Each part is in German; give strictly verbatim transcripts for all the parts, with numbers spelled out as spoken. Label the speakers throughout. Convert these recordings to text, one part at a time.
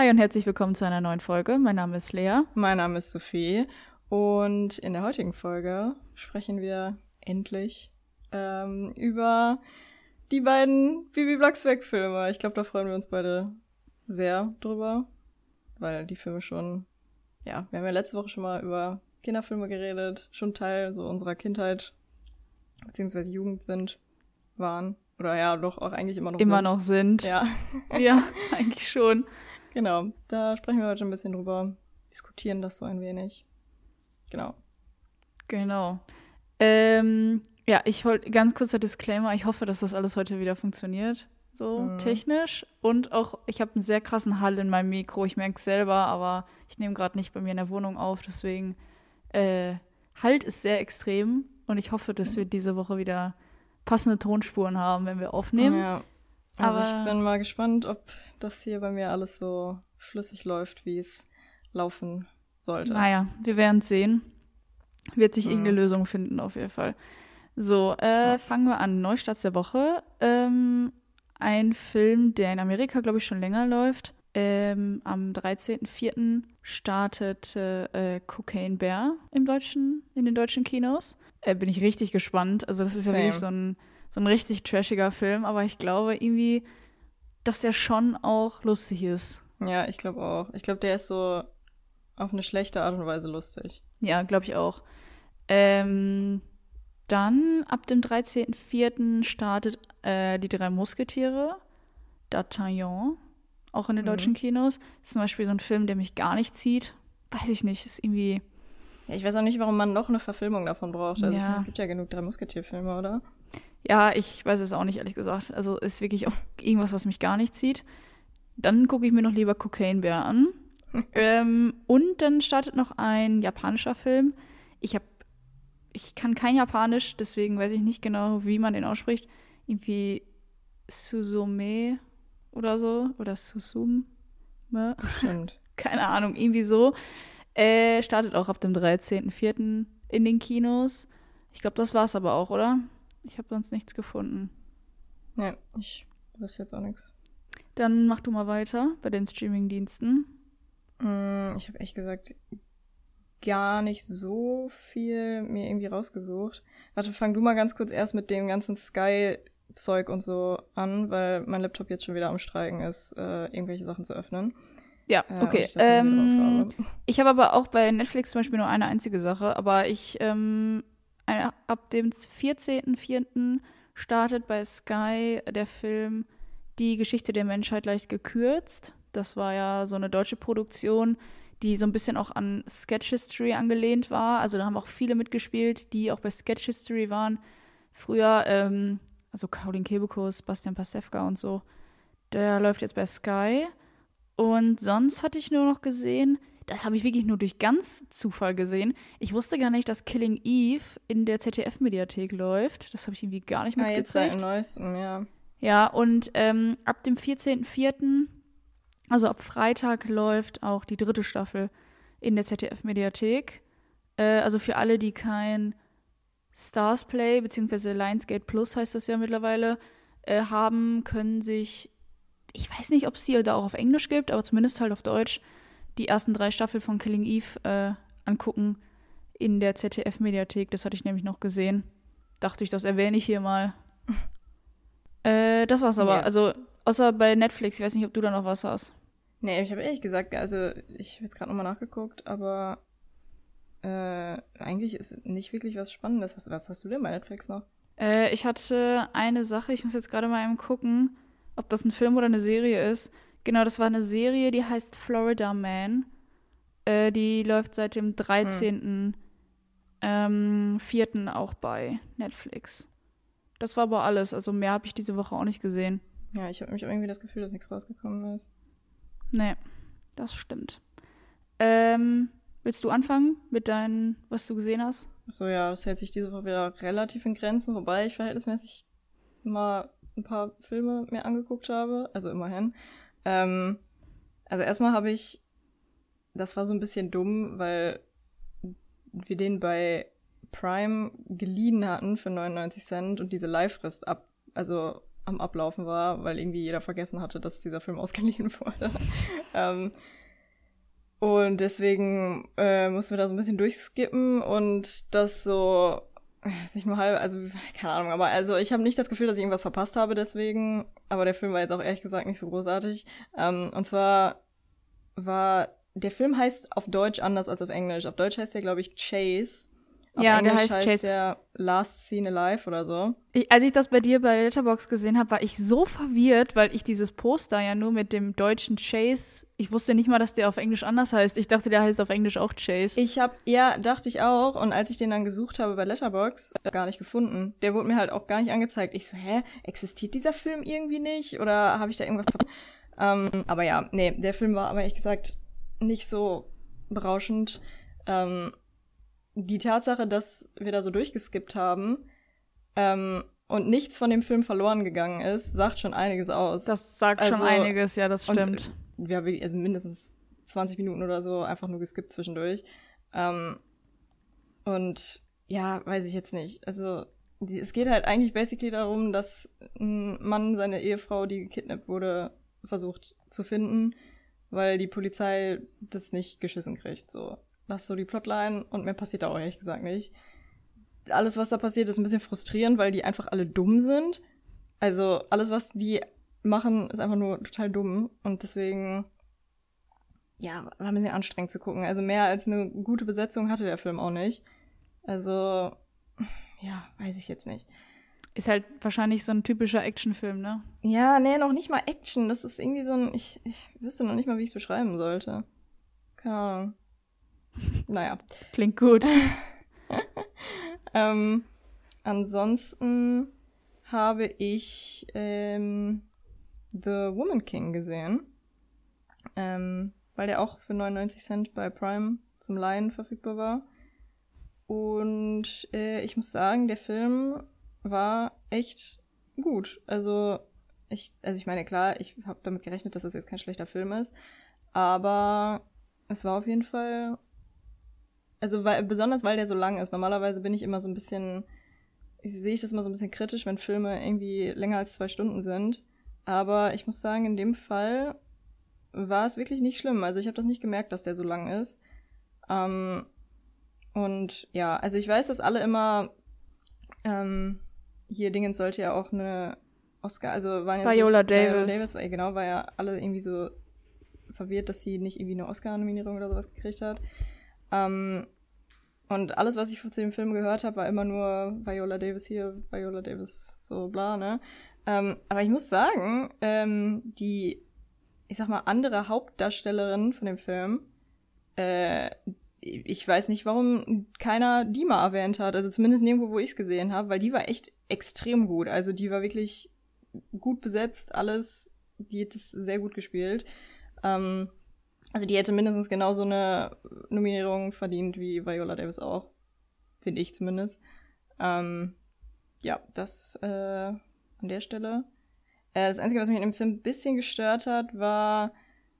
Speaker 1: Hi und herzlich willkommen zu einer neuen Folge. Mein Name ist Lea.
Speaker 2: Mein Name ist Sophie und in der heutigen Folge sprechen wir endlich ähm, über die beiden Bibi Blocksberg-Filme. Ich glaube, da freuen wir uns beide sehr drüber, weil die Filme schon, ja, wir haben ja letzte Woche schon mal über Kinderfilme geredet, schon Teil so unserer Kindheit beziehungsweise Jugend sind, waren. Oder ja, doch auch eigentlich immer noch
Speaker 1: Immer
Speaker 2: sind.
Speaker 1: noch sind.
Speaker 2: Ja.
Speaker 1: Ja, eigentlich schon.
Speaker 2: Genau, da sprechen wir heute ein bisschen drüber, diskutieren das so ein wenig. Genau.
Speaker 1: Genau. Ähm, ja, ich wollte ganz kurzer Disclaimer. Ich hoffe, dass das alles heute wieder funktioniert, so
Speaker 2: Mhm.
Speaker 1: technisch. Und auch, ich habe einen sehr krassen Hall in meinem Mikro. Ich merke es selber, aber ich nehme gerade nicht bei mir in der Wohnung auf. Deswegen, äh, Halt ist sehr extrem. Und ich hoffe, dass wir diese Woche wieder passende Tonspuren haben, wenn wir aufnehmen.
Speaker 2: Ja. Also
Speaker 1: Aber-
Speaker 2: ich bin mal gespannt, ob das hier bei mir alles so flüssig läuft, wie es laufen sollte.
Speaker 1: Naja, wir werden sehen. Wird sich
Speaker 2: Mhm.
Speaker 1: irgendeine Lösung finden, auf jeden Fall. So, äh,
Speaker 2: Ja.
Speaker 1: fangen wir an. Neustarts der Woche. Ähm, ein Film, der in Amerika, glaube ich, schon länger läuft. Ähm, am dreizehnten vierten startete äh, Cocaine Bear im deutschen, in den deutschen Kinos. Äh, bin ich richtig gespannt. Also das ist ja
Speaker 2: Same.
Speaker 1: wirklich so ein, so ein richtig trashiger Film, aber ich glaube irgendwie, dass der schon auch lustig ist.
Speaker 2: Ja, ich glaube auch. Ich glaube, der ist so auf eine schlechte Art und Weise lustig.
Speaker 1: Ja, glaube ich auch. Ähm, dann ab dem dreizehnten vierten startet äh, Die drei Musketiere, D'Artagnan, auch in den
Speaker 2: Mhm.
Speaker 1: deutschen Kinos. Ist zum Beispiel so ein Film, der mich gar nicht zieht. Weiß ich nicht, ist irgendwie,
Speaker 2: Ja, ich weiß auch nicht, warum man noch eine Verfilmung davon braucht. Also ich
Speaker 1: Ja.
Speaker 2: meine, es gibt ja genug drei Musketierfilme, oder?
Speaker 1: ja, ich weiß es auch nicht, ehrlich gesagt. Also ist wirklich auch irgendwas, was mich gar nicht zieht. Dann gucke ich mir noch lieber Cocaine Bear an. ähm, und dann startet noch ein japanischer Film. Ich habe, ich kann kein Japanisch, deswegen weiß ich nicht genau, wie man den ausspricht. Irgendwie Suzume oder so. Oder Susume.
Speaker 2: Stimmt.
Speaker 1: Keine Ahnung, irgendwie so. Äh, startet auch ab dem dreizehnten vierten in den Kinos. Ich glaube, das war's aber auch, oder? Ich habe sonst nichts gefunden.
Speaker 2: Ja, ich wüsste jetzt auch nichts.
Speaker 1: Dann mach du mal weiter bei den Streamingdiensten.
Speaker 2: Mm, Ich habe echt gesagt gar nicht so viel mir irgendwie rausgesucht. Warte, fang du mal ganz kurz erst mit dem ganzen Sky-Zeug und so an, weil mein Laptop jetzt schon wieder am Streiken ist, äh, irgendwelche Sachen zu öffnen.
Speaker 1: Ja,
Speaker 2: Äh, und
Speaker 1: okay.
Speaker 2: ich das irgendwie drauf
Speaker 1: Ähm,
Speaker 2: habe.
Speaker 1: ich habe aber auch bei Netflix zum Beispiel nur eine einzige Sache, aber ich ähm, eine, ab dem vierzehnten vierten startet bei Sky der Film Die Geschichte der Menschheit leicht gekürzt. Das war ja so eine deutsche Produktion, die so ein bisschen auch an Sketch History angelehnt war. Also da haben auch viele mitgespielt, die auch bei Sketch History waren. Früher, ähm, also Caroline Kebekus, Bastian Pastewka und so. Der läuft jetzt bei Sky. Und sonst hatte ich nur noch gesehen, das habe ich wirklich nur durch ganz Zufall gesehen. Ich wusste gar nicht, dass Killing Eve in der Z D F-Mediathek läuft. Das habe ich irgendwie gar nicht
Speaker 2: Ah, jetzt seit
Speaker 1: mitgekriegt.
Speaker 2: neuestem, ja.
Speaker 1: Ja, und ähm, ab dem vierzehnten vierten, also ab Freitag, läuft auch die dritte Staffel in der Z D F-Mediathek. Äh, also für alle, die kein Stars Play, beziehungsweise Lionsgate Plus heißt das ja mittlerweile, äh, haben, können sich, ich weiß nicht, ob es die da auch auf Englisch gibt, aber zumindest halt auf Deutsch, die ersten drei Staffeln von Killing Eve äh, angucken in der Z D F-Mediathek. Das hatte ich nämlich noch gesehen. Dachte ich, das erwähne ich hier mal. Äh, das war's aber.
Speaker 2: Yes.
Speaker 1: Also, außer bei Netflix. Ich weiß nicht, ob du da noch was hast.
Speaker 2: Nee, ich habe ehrlich gesagt, also ich habe jetzt gerade nochmal nachgeguckt, aber äh, eigentlich ist nicht wirklich was Spannendes. Was, was hast du denn bei Netflix noch?
Speaker 1: Äh, ich hatte eine Sache, ich muss jetzt gerade mal eben gucken, ob das ein Film oder eine Serie ist. Genau, das war eine Serie, die heißt Florida Man. Äh, die läuft seit dem dreizehnten Ähm, vierten auch bei Netflix. Das war aber alles. Also mehr habe ich diese Woche auch nicht gesehen.
Speaker 2: Ja, ich habe mich irgendwie das Gefühl, dass nichts rausgekommen ist.
Speaker 1: Nee, das stimmt. Ähm, willst du anfangen mit deinen, was du gesehen hast?
Speaker 2: Achso, ja, das hält sich diese Woche wieder relativ in Grenzen, wobei ich verhältnismäßig mal ein paar Filme mir angeguckt habe, also immerhin. Ähm, also erstmal habe ich, das war so ein bisschen dumm, weil wir den bei Prime geliehen hatten für neunundneunzig Cent und diese Leihfrist ab, also am Ablaufen war, weil irgendwie jeder vergessen hatte, dass dieser Film ausgeliehen wurde. ähm, und deswegen äh, mussten wir da so ein bisschen durchskippen und das so, nicht nur halb, also keine Ahnung, aber also ich habe nicht das Gefühl, dass ich irgendwas verpasst habe deswegen, aber der Film war jetzt auch ehrlich gesagt nicht so großartig. Ähm, und zwar war, der Film heißt auf Deutsch anders als auf Englisch. Auf Deutsch heißt der, glaube ich, Chase. Auf
Speaker 1: Ja,
Speaker 2: Englisch
Speaker 1: der heißt
Speaker 2: heißt
Speaker 1: Chase.
Speaker 2: der Last Seen Alive oder so.
Speaker 1: Ich, als ich das bei dir bei Letterboxd gesehen habe, war ich so verwirrt, weil ich dieses Poster ja nur mit dem deutschen Chase, ich wusste nicht mal, dass der auf Englisch anders heißt. Ich dachte, der heißt auf Englisch auch Chase.
Speaker 2: Ich habe, ja, dachte ich auch. Und als ich den dann gesucht habe bei Letterboxd, äh, gar nicht gefunden. Der wurde mir halt auch gar nicht angezeigt. Ich so, hä, existiert dieser Film irgendwie nicht? Oder habe ich da irgendwas ver- ähm, aber ja, nee, der Film war aber ehrlich gesagt nicht so berauschend. Ähm, die Tatsache, dass wir da so durchgeskippt haben ähm, und nichts von dem Film verloren gegangen ist, sagt schon einiges aus.
Speaker 1: Das sagt
Speaker 2: Also,
Speaker 1: schon einiges, ja, das stimmt.
Speaker 2: Und wir haben also mindestens zwanzig Minuten oder so einfach nur geskippt zwischendurch. Ähm, und ja, weiß ich jetzt nicht. Also die, es geht halt eigentlich basically darum, dass ein Mann seine Ehefrau, die gekidnappt wurde, versucht zu finden, weil die Polizei das nicht geschissen kriegt. So, das ist so die Plotline und mehr passiert da auch ehrlich gesagt nicht. Alles, was da passiert, ist ein bisschen frustrierend, weil die einfach alle dumm sind. Also alles, was die machen, ist einfach nur total dumm und deswegen, ja, war ein bisschen anstrengend zu gucken. Also mehr als eine gute Besetzung hatte der Film auch nicht. Also, ja, weiß ich jetzt nicht.
Speaker 1: Ist halt wahrscheinlich so ein typischer Actionfilm, ne?
Speaker 2: Ja, nee, noch nicht mal Action. Das ist irgendwie so ein, ich, ich wüsste noch nicht mal, wie ich es beschreiben sollte. Keine Ahnung. Naja.
Speaker 1: Klingt gut.
Speaker 2: ähm, ansonsten habe ich ähm, The Woman King gesehen. Ähm, weil der auch für neunundneunzig Cent bei Prime zum Leihen verfügbar war. Und äh, ich muss sagen, der Film war echt gut. Also ich, also ich meine, klar, ich habe damit gerechnet, dass das jetzt kein schlechter Film ist. Aber es war auf jeden Fall, also weil, besonders weil der so lang ist. Normalerweise bin ich immer so ein bisschen, ich, sehe ich das immer so ein bisschen kritisch, wenn Filme irgendwie länger als zwei Stunden sind. Aber ich muss sagen, in dem Fall war es wirklich nicht schlimm. Also ich habe das nicht gemerkt, dass der so lang ist. Ähm, und ja, also ich weiß, dass alle immer ähm, hier Dingens sollte ja auch eine Oscar, also waren ja
Speaker 1: Viola
Speaker 2: so,
Speaker 1: Davis.
Speaker 2: Viola Davis, weil genau, war ja alle irgendwie so verwirrt, dass sie nicht irgendwie eine Oscar-Nominierung oder sowas gekriegt hat. Ähm, und alles, was ich zu dem Film gehört habe, war immer nur Viola Davis hier, Viola Davis so bla, ne? Ähm, aber ich muss sagen, ähm, die, ich sag mal, andere Hauptdarstellerin von dem Film, äh, ich weiß nicht, warum keiner die mal erwähnt hat. Also zumindest nirgendwo, wo ich es gesehen habe, weil die war echt extrem gut. Also die war wirklich gut besetzt, alles. Die hat es sehr gut gespielt. Ähm, also die hätte mindestens genauso eine Nominierung verdient wie Viola Davis auch. Finde ich zumindest. Ähm, ja, das äh, an der Stelle. Äh, das Einzige, was mich in dem Film ein bisschen gestört hat, war,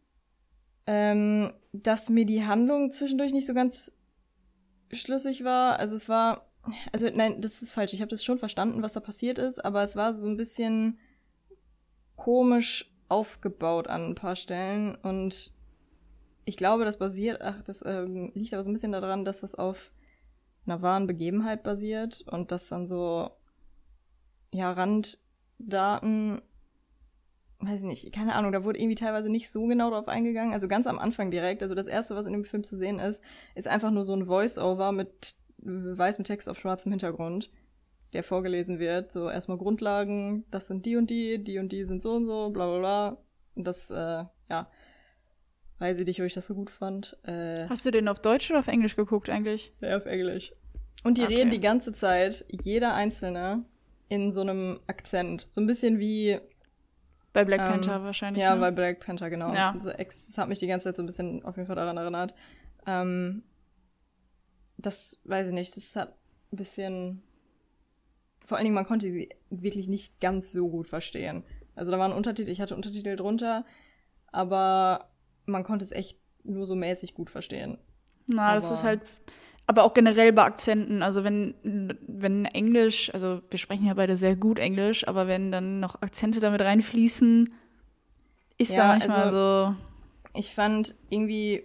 Speaker 2: ähm, dass mir die Handlung zwischendurch nicht so ganz schlüssig war. Also es war, also nein, das ist falsch. Ich habe das schon verstanden, was da passiert ist, aber es war so ein bisschen komisch aufgebaut an ein paar Stellen und ich glaube, das basiert, ach, das ähm, liegt aber so ein bisschen daran, dass das auf einer wahren Begebenheit basiert und dass dann so, ja, Randdaten, weiß ich nicht, keine Ahnung, da wurde irgendwie teilweise nicht so genau drauf eingegangen. Also ganz am Anfang direkt, also das Erste, was in dem Film zu sehen ist, ist einfach nur so ein Voice-Over mit weißem Text auf schwarzem Hintergrund, der vorgelesen wird. So erstmal Grundlagen, das sind die und die, die und die sind so und so, bla bla bla. Und das, äh, ja, weiß ich nicht, ob ich das so gut fand. Äh,
Speaker 1: Hast du den auf Deutsch oder auf Englisch geguckt eigentlich?
Speaker 2: Ja, auf Englisch. Und die
Speaker 1: Okay.
Speaker 2: reden die ganze Zeit, jeder Einzelne, in so einem Akzent. So ein bisschen wie
Speaker 1: Bei Black
Speaker 2: Ähm,
Speaker 1: Panther wahrscheinlich.
Speaker 2: Ja,
Speaker 1: ne?
Speaker 2: bei Black Panther, genau.
Speaker 1: Ja.
Speaker 2: Also, ex, das hat mich die ganze Zeit so ein bisschen auf jeden Fall daran erinnert. Ähm, das weiß ich nicht, das hat ein bisschen. Vor allen Dingen, man konnte sie wirklich nicht ganz so gut verstehen. Also da waren Untertitel, ich hatte Untertitel drunter, aber man konnte es echt nur so mäßig gut verstehen.
Speaker 1: Na, das
Speaker 2: aber-
Speaker 1: ist halt. Aber auch generell bei Akzenten. Also wenn, wenn Englisch, also wir sprechen ja beide sehr gut Englisch, aber wenn dann noch Akzente damit reinfließen, ist
Speaker 2: Ja,
Speaker 1: da manchmal
Speaker 2: also-
Speaker 1: so.
Speaker 2: Ich fand irgendwie,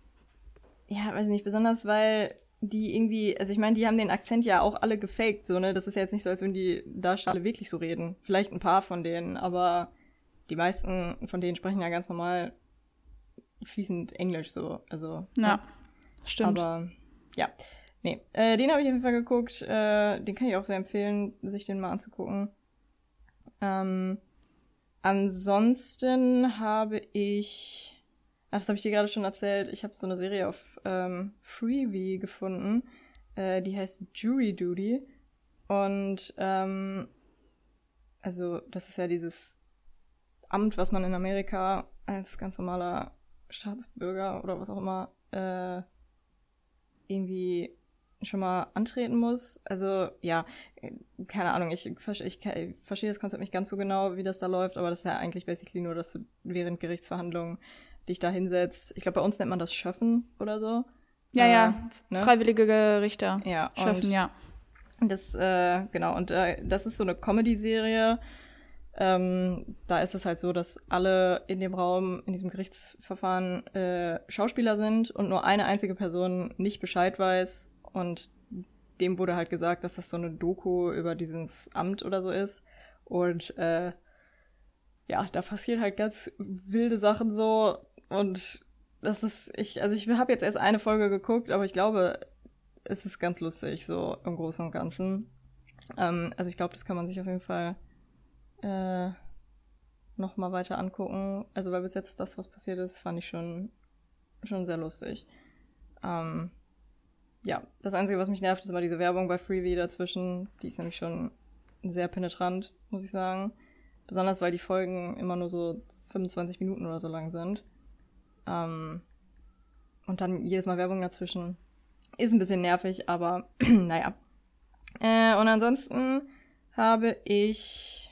Speaker 2: ja, weiß nicht, besonders, weil die irgendwie, also ich meine, die haben den Akzent ja auch alle gefaked, so, ne? Das ist ja jetzt nicht so, als würden die Darsteller alle wirklich so reden. Vielleicht ein paar von denen, aber die meisten von denen sprechen ja ganz normal fließend Englisch, so, also.
Speaker 1: Ja, stimmt.
Speaker 2: Aber, ja. Nee, äh, den habe ich auf jeden Fall geguckt, äh, den kann ich auch sehr empfehlen, sich den mal anzugucken. Ähm, ansonsten habe ich, ach, das habe ich dir gerade schon erzählt, ich habe so eine Serie auf ähm, Freevee gefunden, äh, die heißt Jury Duty und ähm, also das ist ja dieses Amt, was man in Amerika als ganz normaler Staatsbürger oder was auch immer äh, irgendwie schon mal antreten muss. Also, ja, keine Ahnung, ich, ich, ich, ich verstehe das Konzept nicht ganz so genau, wie das da läuft, aber das ist ja eigentlich basically nur, dass du während Gerichtsverhandlungen dich da hinsetzt. Ich glaube, bei uns nennt man das Schöffen oder so.
Speaker 1: Ja,
Speaker 2: äh,
Speaker 1: ja,
Speaker 2: ne?
Speaker 1: freiwillige Richter.
Speaker 2: Ja,
Speaker 1: Schöffen,
Speaker 2: und
Speaker 1: ja.
Speaker 2: das, äh, genau, und äh, das ist so eine Comedy-Serie. Ähm, da ist es halt so, dass alle in dem Raum, in diesem Gerichtsverfahren äh, Schauspieler sind und nur eine einzige Person nicht Bescheid weiß. Und dem wurde halt gesagt, dass das so eine Doku über dieses Amt oder so ist. Und äh, ja, da passieren halt ganz wilde Sachen so. Und das ist, ich, also ich habe jetzt erst eine Folge geguckt, aber ich glaube, es ist ganz lustig, so im Großen und Ganzen. Ähm, also ich glaube, das kann man sich auf jeden Fall äh, noch mal weiter angucken. Also weil bis jetzt das, was passiert ist, fand ich schon, schon sehr lustig. Ähm, ja, das Einzige, was mich nervt, ist immer diese Werbung bei Freevee dazwischen. Die ist nämlich schon sehr penetrant, muss ich sagen. Besonders, weil die Folgen immer nur so fünfundzwanzig Minuten oder so lang sind. Ähm, und dann jedes Mal Werbung dazwischen. Ist ein bisschen nervig, aber naja. Äh, und ansonsten habe ich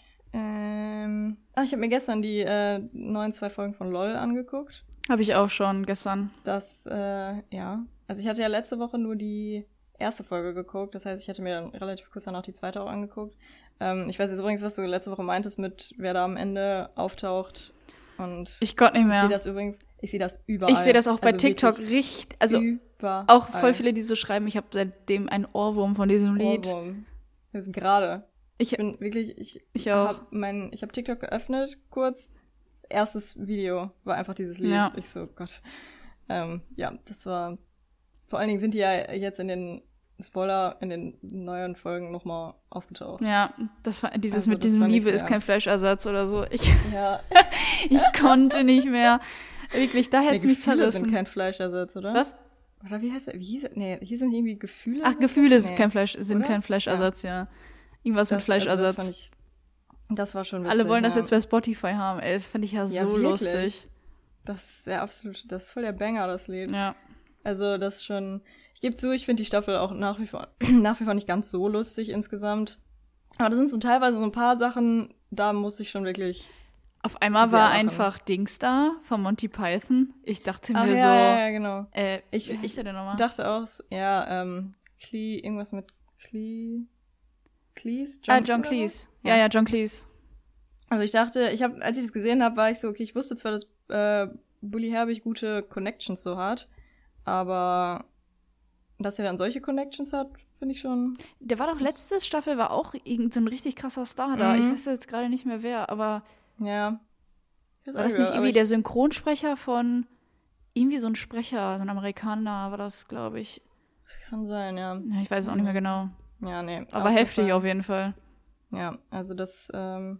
Speaker 2: ähm, ach, ich habe mir gestern die äh, neuen zwei Folgen von LOL angeguckt.
Speaker 1: Habe ich auch schon gestern.
Speaker 2: Das, äh, ja. Also ich hatte ja letzte Woche nur die erste Folge geguckt. Das heißt, ich hatte mir dann relativ kurz danach die zweite auch angeguckt. Ähm, ich weiß jetzt übrigens, was du letzte Woche meintest mit, wer da am Ende auftaucht. Und
Speaker 1: Ich konnte nicht
Speaker 2: ich
Speaker 1: mehr.
Speaker 2: sehe das übrigens, ich sehe das überall.
Speaker 1: Ich sehe das auch bei
Speaker 2: Also
Speaker 1: TikTok
Speaker 2: wirklich
Speaker 1: richtig, also
Speaker 2: überall.
Speaker 1: auch voll viele, die so schreiben, ich habe seitdem einen Ohrwurm von diesem Lied.
Speaker 2: Ohrwurm. Wir sind gerade.
Speaker 1: Ich,
Speaker 2: Ich bin wirklich, ich,
Speaker 1: ich auch.
Speaker 2: hab mein, ich habe TikTok geöffnet, kurz. Erstes Video war einfach dieses Lied.
Speaker 1: Ja.
Speaker 2: Ich so, Gott. Ähm, ja, das war, vor allen Dingen sind die ja jetzt in den Spoiler, in den neuen Folgen nochmal aufgetaucht.
Speaker 1: Ja, das war dieses
Speaker 2: Also,
Speaker 1: mit
Speaker 2: das
Speaker 1: diesem
Speaker 2: fand ich
Speaker 1: Liebe ist
Speaker 2: sehr-
Speaker 1: kein Fleischersatz oder so. Ich,
Speaker 2: Ja.
Speaker 1: ich konnte nicht mehr. Wirklich, da hätte
Speaker 2: Nee,
Speaker 1: es mich
Speaker 2: Gefühle
Speaker 1: zerrissen.
Speaker 2: sind kein Fleischersatz, oder?
Speaker 1: Was?
Speaker 2: Oder wie heißt er? Wie hieß er? Nee, hier sind irgendwie Gefühle.
Speaker 1: Ach, Gefühle
Speaker 2: Nee.
Speaker 1: sind kein Fleisch, sind
Speaker 2: Oder?
Speaker 1: kein Fleischersatz, ja. Irgendwas mit
Speaker 2: Das, also
Speaker 1: Fleischersatz.
Speaker 2: das, fand ich, das war schon witzig.
Speaker 1: Alle wollen das
Speaker 2: ja.
Speaker 1: jetzt bei Spotify haben, ey. Das fand ich ja,
Speaker 2: Ja,
Speaker 1: so
Speaker 2: wirklich.
Speaker 1: lustig.
Speaker 2: Das ist ja absolut, das ist voll der Banger, das Lied.
Speaker 1: Ja.
Speaker 2: Also das ist schon, ich gebe zu, ich finde die Staffel auch nach wie vor, nach wie vor nicht ganz so lustig insgesamt. Aber da sind so teilweise so ein paar Sachen, da muss ich schon wirklich.
Speaker 1: Auf einmal
Speaker 2: Sehr
Speaker 1: war
Speaker 2: lachen.
Speaker 1: einfach Dings da von Monty Python. Ich dachte mir
Speaker 2: Ach
Speaker 1: so,
Speaker 2: ja, ja, ja, genau.
Speaker 1: äh,
Speaker 2: Ich-
Speaker 1: wie heißt
Speaker 2: ich
Speaker 1: der denn nochmal?
Speaker 2: Dachte auch, ja, ähm, Clee, irgendwas mit Clee, Cleese?
Speaker 1: Ah,
Speaker 2: oder
Speaker 1: John
Speaker 2: so?
Speaker 1: Cleese. Ja, ja, John Cleese.
Speaker 2: Also ich dachte, ich habe, als ich das gesehen habe, war ich so, okay, ich wusste zwar, dass äh, Bully Herbig gute Connections so hat, aber dass er dann solche Connections hat, finde ich schon.
Speaker 1: Der war doch letzte Staffel, war auch irgend so ein richtig krasser Star da.
Speaker 2: Mhm.
Speaker 1: Ich weiß jetzt gerade nicht mehr wer, aber
Speaker 2: Ja. Ich weiß
Speaker 1: war
Speaker 2: auch
Speaker 1: das
Speaker 2: nicht,
Speaker 1: nicht
Speaker 2: aber
Speaker 1: irgendwie
Speaker 2: ich-
Speaker 1: der Synchronsprecher von irgendwie so ein Sprecher, so ein Amerikaner war das, glaube ich.
Speaker 2: Kann sein, ja.
Speaker 1: Ja, ich weiß es auch nicht mehr genau.
Speaker 2: Ja, nee.
Speaker 1: Aber
Speaker 2: auf jeden
Speaker 1: heftig
Speaker 2: Fall.
Speaker 1: auf jeden Fall.
Speaker 2: Ja, also das, ähm,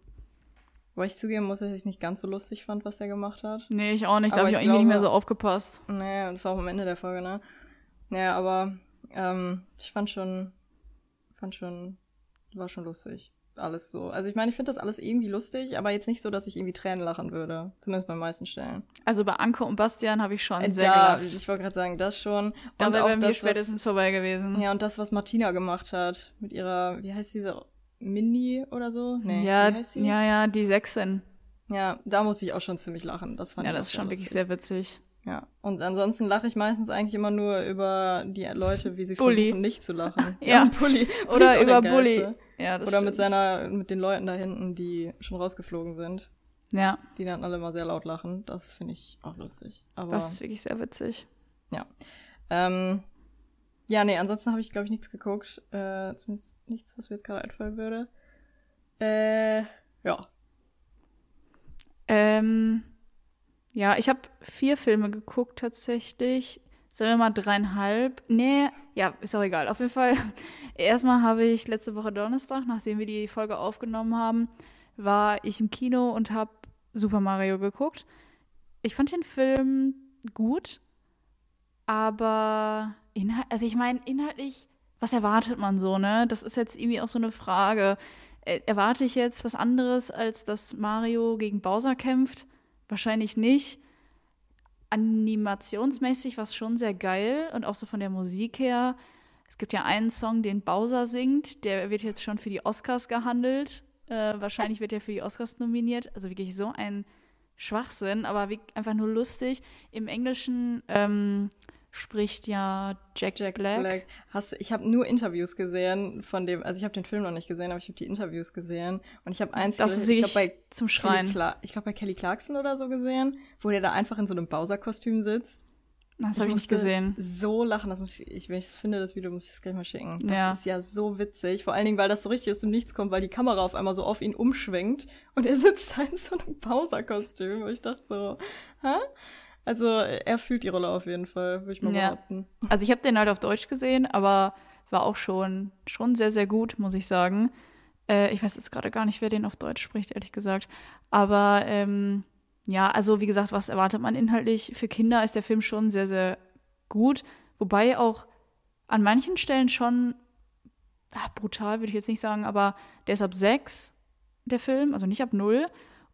Speaker 2: wo ich zugeben muss, dass ich nicht ganz so lustig fand, was er gemacht hat.
Speaker 1: Nee, ich auch nicht. Da
Speaker 2: Aber
Speaker 1: habe ich auch
Speaker 2: ich
Speaker 1: irgendwie nicht mehr
Speaker 2: glaube-
Speaker 1: so aufgepasst.
Speaker 2: Nee, das war auch am Ende der Folge, ne? Naja, aber ähm, ich fand schon, fand schon, war schon lustig. Alles so. Also ich meine, ich finde das alles irgendwie lustig, aber jetzt nicht so, dass ich irgendwie Tränen lachen würde. Zumindest bei den meisten Stellen.
Speaker 1: Also bei Anke und Bastian habe ich schon
Speaker 2: Äh,
Speaker 1: sehr
Speaker 2: da,
Speaker 1: gelacht.
Speaker 2: ich wollte gerade sagen, das schon.
Speaker 1: Da
Speaker 2: Und
Speaker 1: wäre
Speaker 2: auch
Speaker 1: bei mir
Speaker 2: das,
Speaker 1: spätestens vorbei gewesen.
Speaker 2: was, ja, und das, was Martina gemacht hat. Mit ihrer, wie heißt diese, Mindy oder so? Nee,
Speaker 1: ja,
Speaker 2: wie heißt sie?
Speaker 1: ja, ja, die Sechsin.
Speaker 2: Ja, da musste ich auch schon ziemlich lachen. Das fand
Speaker 1: Ja,
Speaker 2: ich
Speaker 1: das
Speaker 2: auch
Speaker 1: ist schon
Speaker 2: sehr
Speaker 1: wirklich
Speaker 2: lustig.
Speaker 1: sehr witzig.
Speaker 2: Ja, und ansonsten lache ich meistens eigentlich immer nur über die Leute, wie sie
Speaker 1: Bully.
Speaker 2: versuchen, nicht zu lachen.
Speaker 1: Ja,
Speaker 2: und Bully.
Speaker 1: Oder
Speaker 2: ist auch
Speaker 1: über
Speaker 2: der
Speaker 1: Bully.
Speaker 2: Geilste.
Speaker 1: Ja, das
Speaker 2: Oder
Speaker 1: stimmt.
Speaker 2: mit seiner, mit den Leuten da hinten, die schon rausgeflogen sind.
Speaker 1: Ja,
Speaker 2: Die dann alle mal sehr laut lachen. Das finde ich auch lustig. Aber
Speaker 1: das ist wirklich sehr witzig.
Speaker 2: ja. Ähm, ja, nee, ansonsten habe ich, glaube ich, nichts geguckt. Äh, zumindest nichts, was mir jetzt gerade einfallen würde. Äh, ja.
Speaker 1: Ähm, ja, ich habe vier Filme geguckt tatsächlich. Sagen wir mal dreieinhalb. Nee, ja, ist auch egal. Auf jeden Fall, erstmal habe ich letzte Woche Donnerstag, nachdem wir die Folge aufgenommen haben, war ich im Kino und habe Super Mario geguckt. Ich fand den Film gut, aber inhalt, also ich meine, inhaltlich, was erwartet man so, ne? Das ist jetzt irgendwie auch so eine Frage. Äh, Erwarte ich jetzt was anderes, als dass Mario gegen Bowser kämpft? Wahrscheinlich nicht. Animationsmäßig war es schon sehr geil und auch so von der Musik her. Es gibt ja einen Song, den Bowser singt, der wird jetzt schon für die Oscars gehandelt. Äh, wahrscheinlich wird er für die Oscars nominiert. Also wirklich so ein Schwachsinn, aber wie, einfach nur lustig. Im Englischen ähm, spricht ja Jack,
Speaker 2: Jack
Speaker 1: Black.
Speaker 2: Black. Hast du, ich habe nur Interviews gesehen von dem, also ich habe den Film noch nicht gesehen, aber ich habe die Interviews gesehen und ich habe eins,
Speaker 1: Das ist
Speaker 2: ich glaube
Speaker 1: wirklich
Speaker 2: bei
Speaker 1: zum
Speaker 2: Kelly
Speaker 1: Schreien.
Speaker 2: Cla- ich glaube bei Kelly Clarkson oder so gesehen, wo der da einfach in so einem Bowser-Kostüm sitzt.
Speaker 1: Das habe ich nicht gesehen.
Speaker 2: So lachen, das muss ich, ich, wenn ich das finde, das Video muss ich das gleich mal schicken. Das
Speaker 1: Ja.
Speaker 2: ist ja so witzig, vor allen Dingen, weil das so richtig aus dem Nichts kommt, weil die Kamera auf einmal so auf ihn umschwenkt und er sitzt da in so einem Bowser-Kostüm und ich dachte so, hä? Also er fühlt die Rolle auf jeden Fall, würde ich mal
Speaker 1: Ja.
Speaker 2: behaupten.
Speaker 1: Also ich habe den halt auf Deutsch gesehen, aber war auch schon, schon sehr, sehr gut, muss ich sagen. Äh, ich weiß jetzt gerade gar nicht, wer den auf Deutsch spricht, ehrlich gesagt. Aber ähm, ja, also wie gesagt, was erwartet man inhaltlich? Für Kinder ist der Film schon sehr, sehr gut. Wobei auch an manchen Stellen schon ah, brutal, würde ich jetzt nicht sagen, aber der ist ab sechs, der Film, also nicht ab null.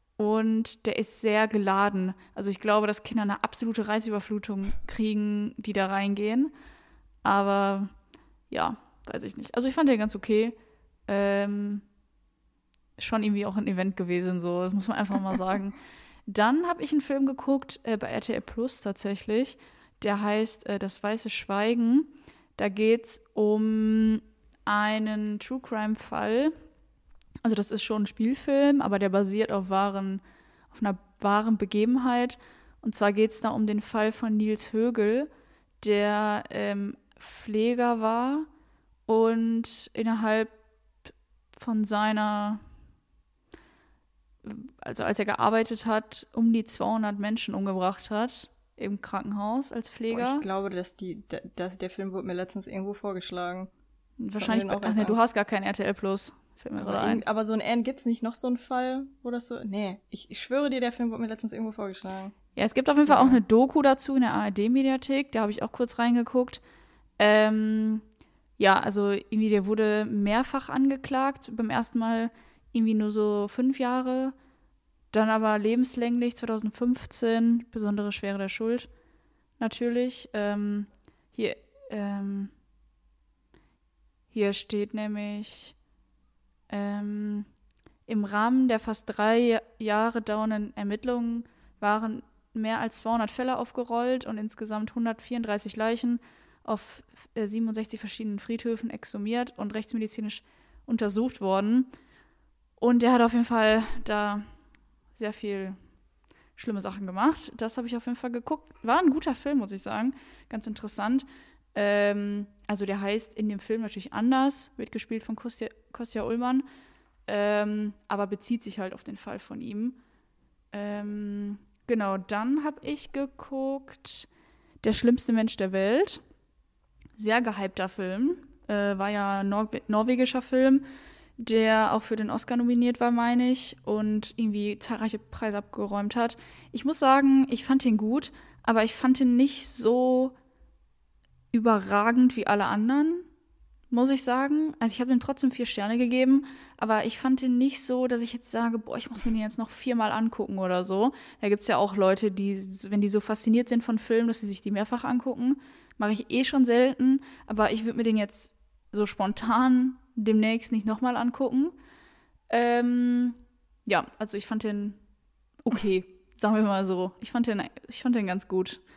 Speaker 1: Und der ist sehr geladen. Also ich glaube, dass Kinder eine absolute Reizüberflutung kriegen, die da reingehen. Aber ja, weiß ich nicht. Also ich fand den ganz okay. Ähm, schon irgendwie auch ein Event gewesen, so. Das muss man einfach mal sagen. Dann habe ich einen Film geguckt, äh, bei R T L Plus tatsächlich. Der heißt äh, Das weiße Schweigen. Da geht es um einen True-Crime-Fall. Also das ist schon ein Spielfilm, aber der basiert auf wahren, auf einer wahren Begebenheit. Und zwar geht es da um den Fall von Nils Högel, der ähm, Pfleger war und innerhalb von seiner, also als er gearbeitet hat, um die zweihundert Menschen umgebracht hat im Krankenhaus als Pfleger.
Speaker 2: Boah, ich glaube, dass die, der, der Film wurde mir letztens irgendwo vorgeschlagen.
Speaker 1: Wahrscheinlich,
Speaker 2: den auch
Speaker 1: bei, ach
Speaker 2: erst
Speaker 1: nee, du
Speaker 2: an.
Speaker 1: hast gar kein R T L Plus. Fällt mir gerade
Speaker 2: Aber,
Speaker 1: ein.
Speaker 2: irgend- aber so ein N, gibt's nicht noch so einen Fall, wo das so. Nee, ich, ich schwöre dir, der Film wurde mir letztens irgendwo vorgeschlagen.
Speaker 1: Ja, es gibt auf jeden Fall
Speaker 2: Ja.
Speaker 1: auch eine Doku dazu in der A R D-Mediathek. Da habe ich auch kurz reingeguckt. Ähm, ja, also irgendwie, der wurde mehrfach angeklagt. Beim ersten Mal irgendwie nur so fünf Jahre. Dann aber lebenslänglich, zwanzig fünfzehn, besondere Schwere der Schuld. Natürlich. Ähm, hier, ähm, hier steht nämlich, ähm, im Rahmen der fast drei Jahre dauernden Ermittlungen waren mehr als zweihundert Fälle aufgerollt und insgesamt hundertvierunddreißig Leichen auf äh, siebenundsechzig verschiedenen Friedhöfen exhumiert und rechtsmedizinisch untersucht worden. Und er hat auf jeden Fall da sehr viel schlimme Sachen gemacht. Das habe ich auf jeden Fall geguckt. War ein guter Film, muss ich sagen. Ganz interessant. Ähm, also der heißt in dem Film natürlich anders, wird gespielt von Kostja, Kostja Ullmann, ähm, aber bezieht sich halt auf den Fall von ihm. Ähm, genau, dann habe ich geguckt Der schlimmste Mensch der Welt. Sehr gehypter Film. Äh, war ja Nor- norwegischer Film, der auch für den Oscar nominiert war, meine ich, und irgendwie zahlreiche Preise abgeräumt hat. Ich muss sagen, ich fand ihn gut, aber ich fand ihn nicht so überragend wie alle anderen, muss ich sagen. Also ich habe ihm trotzdem vier Sterne gegeben, aber ich fand ihn nicht so, dass ich jetzt sage, boah, ich muss mir den jetzt noch viermal angucken oder so. Da gibt es ja auch Leute, die, wenn die so fasziniert sind von Filmen, dass sie sich die mehrfach angucken. Mache ich eh schon selten, aber ich würde mir den jetzt so spontan demnächst nicht nochmal angucken. Ähm, ja, also ich fand den okay, sagen wir mal so. Ich fand den, ich fand den ganz gut.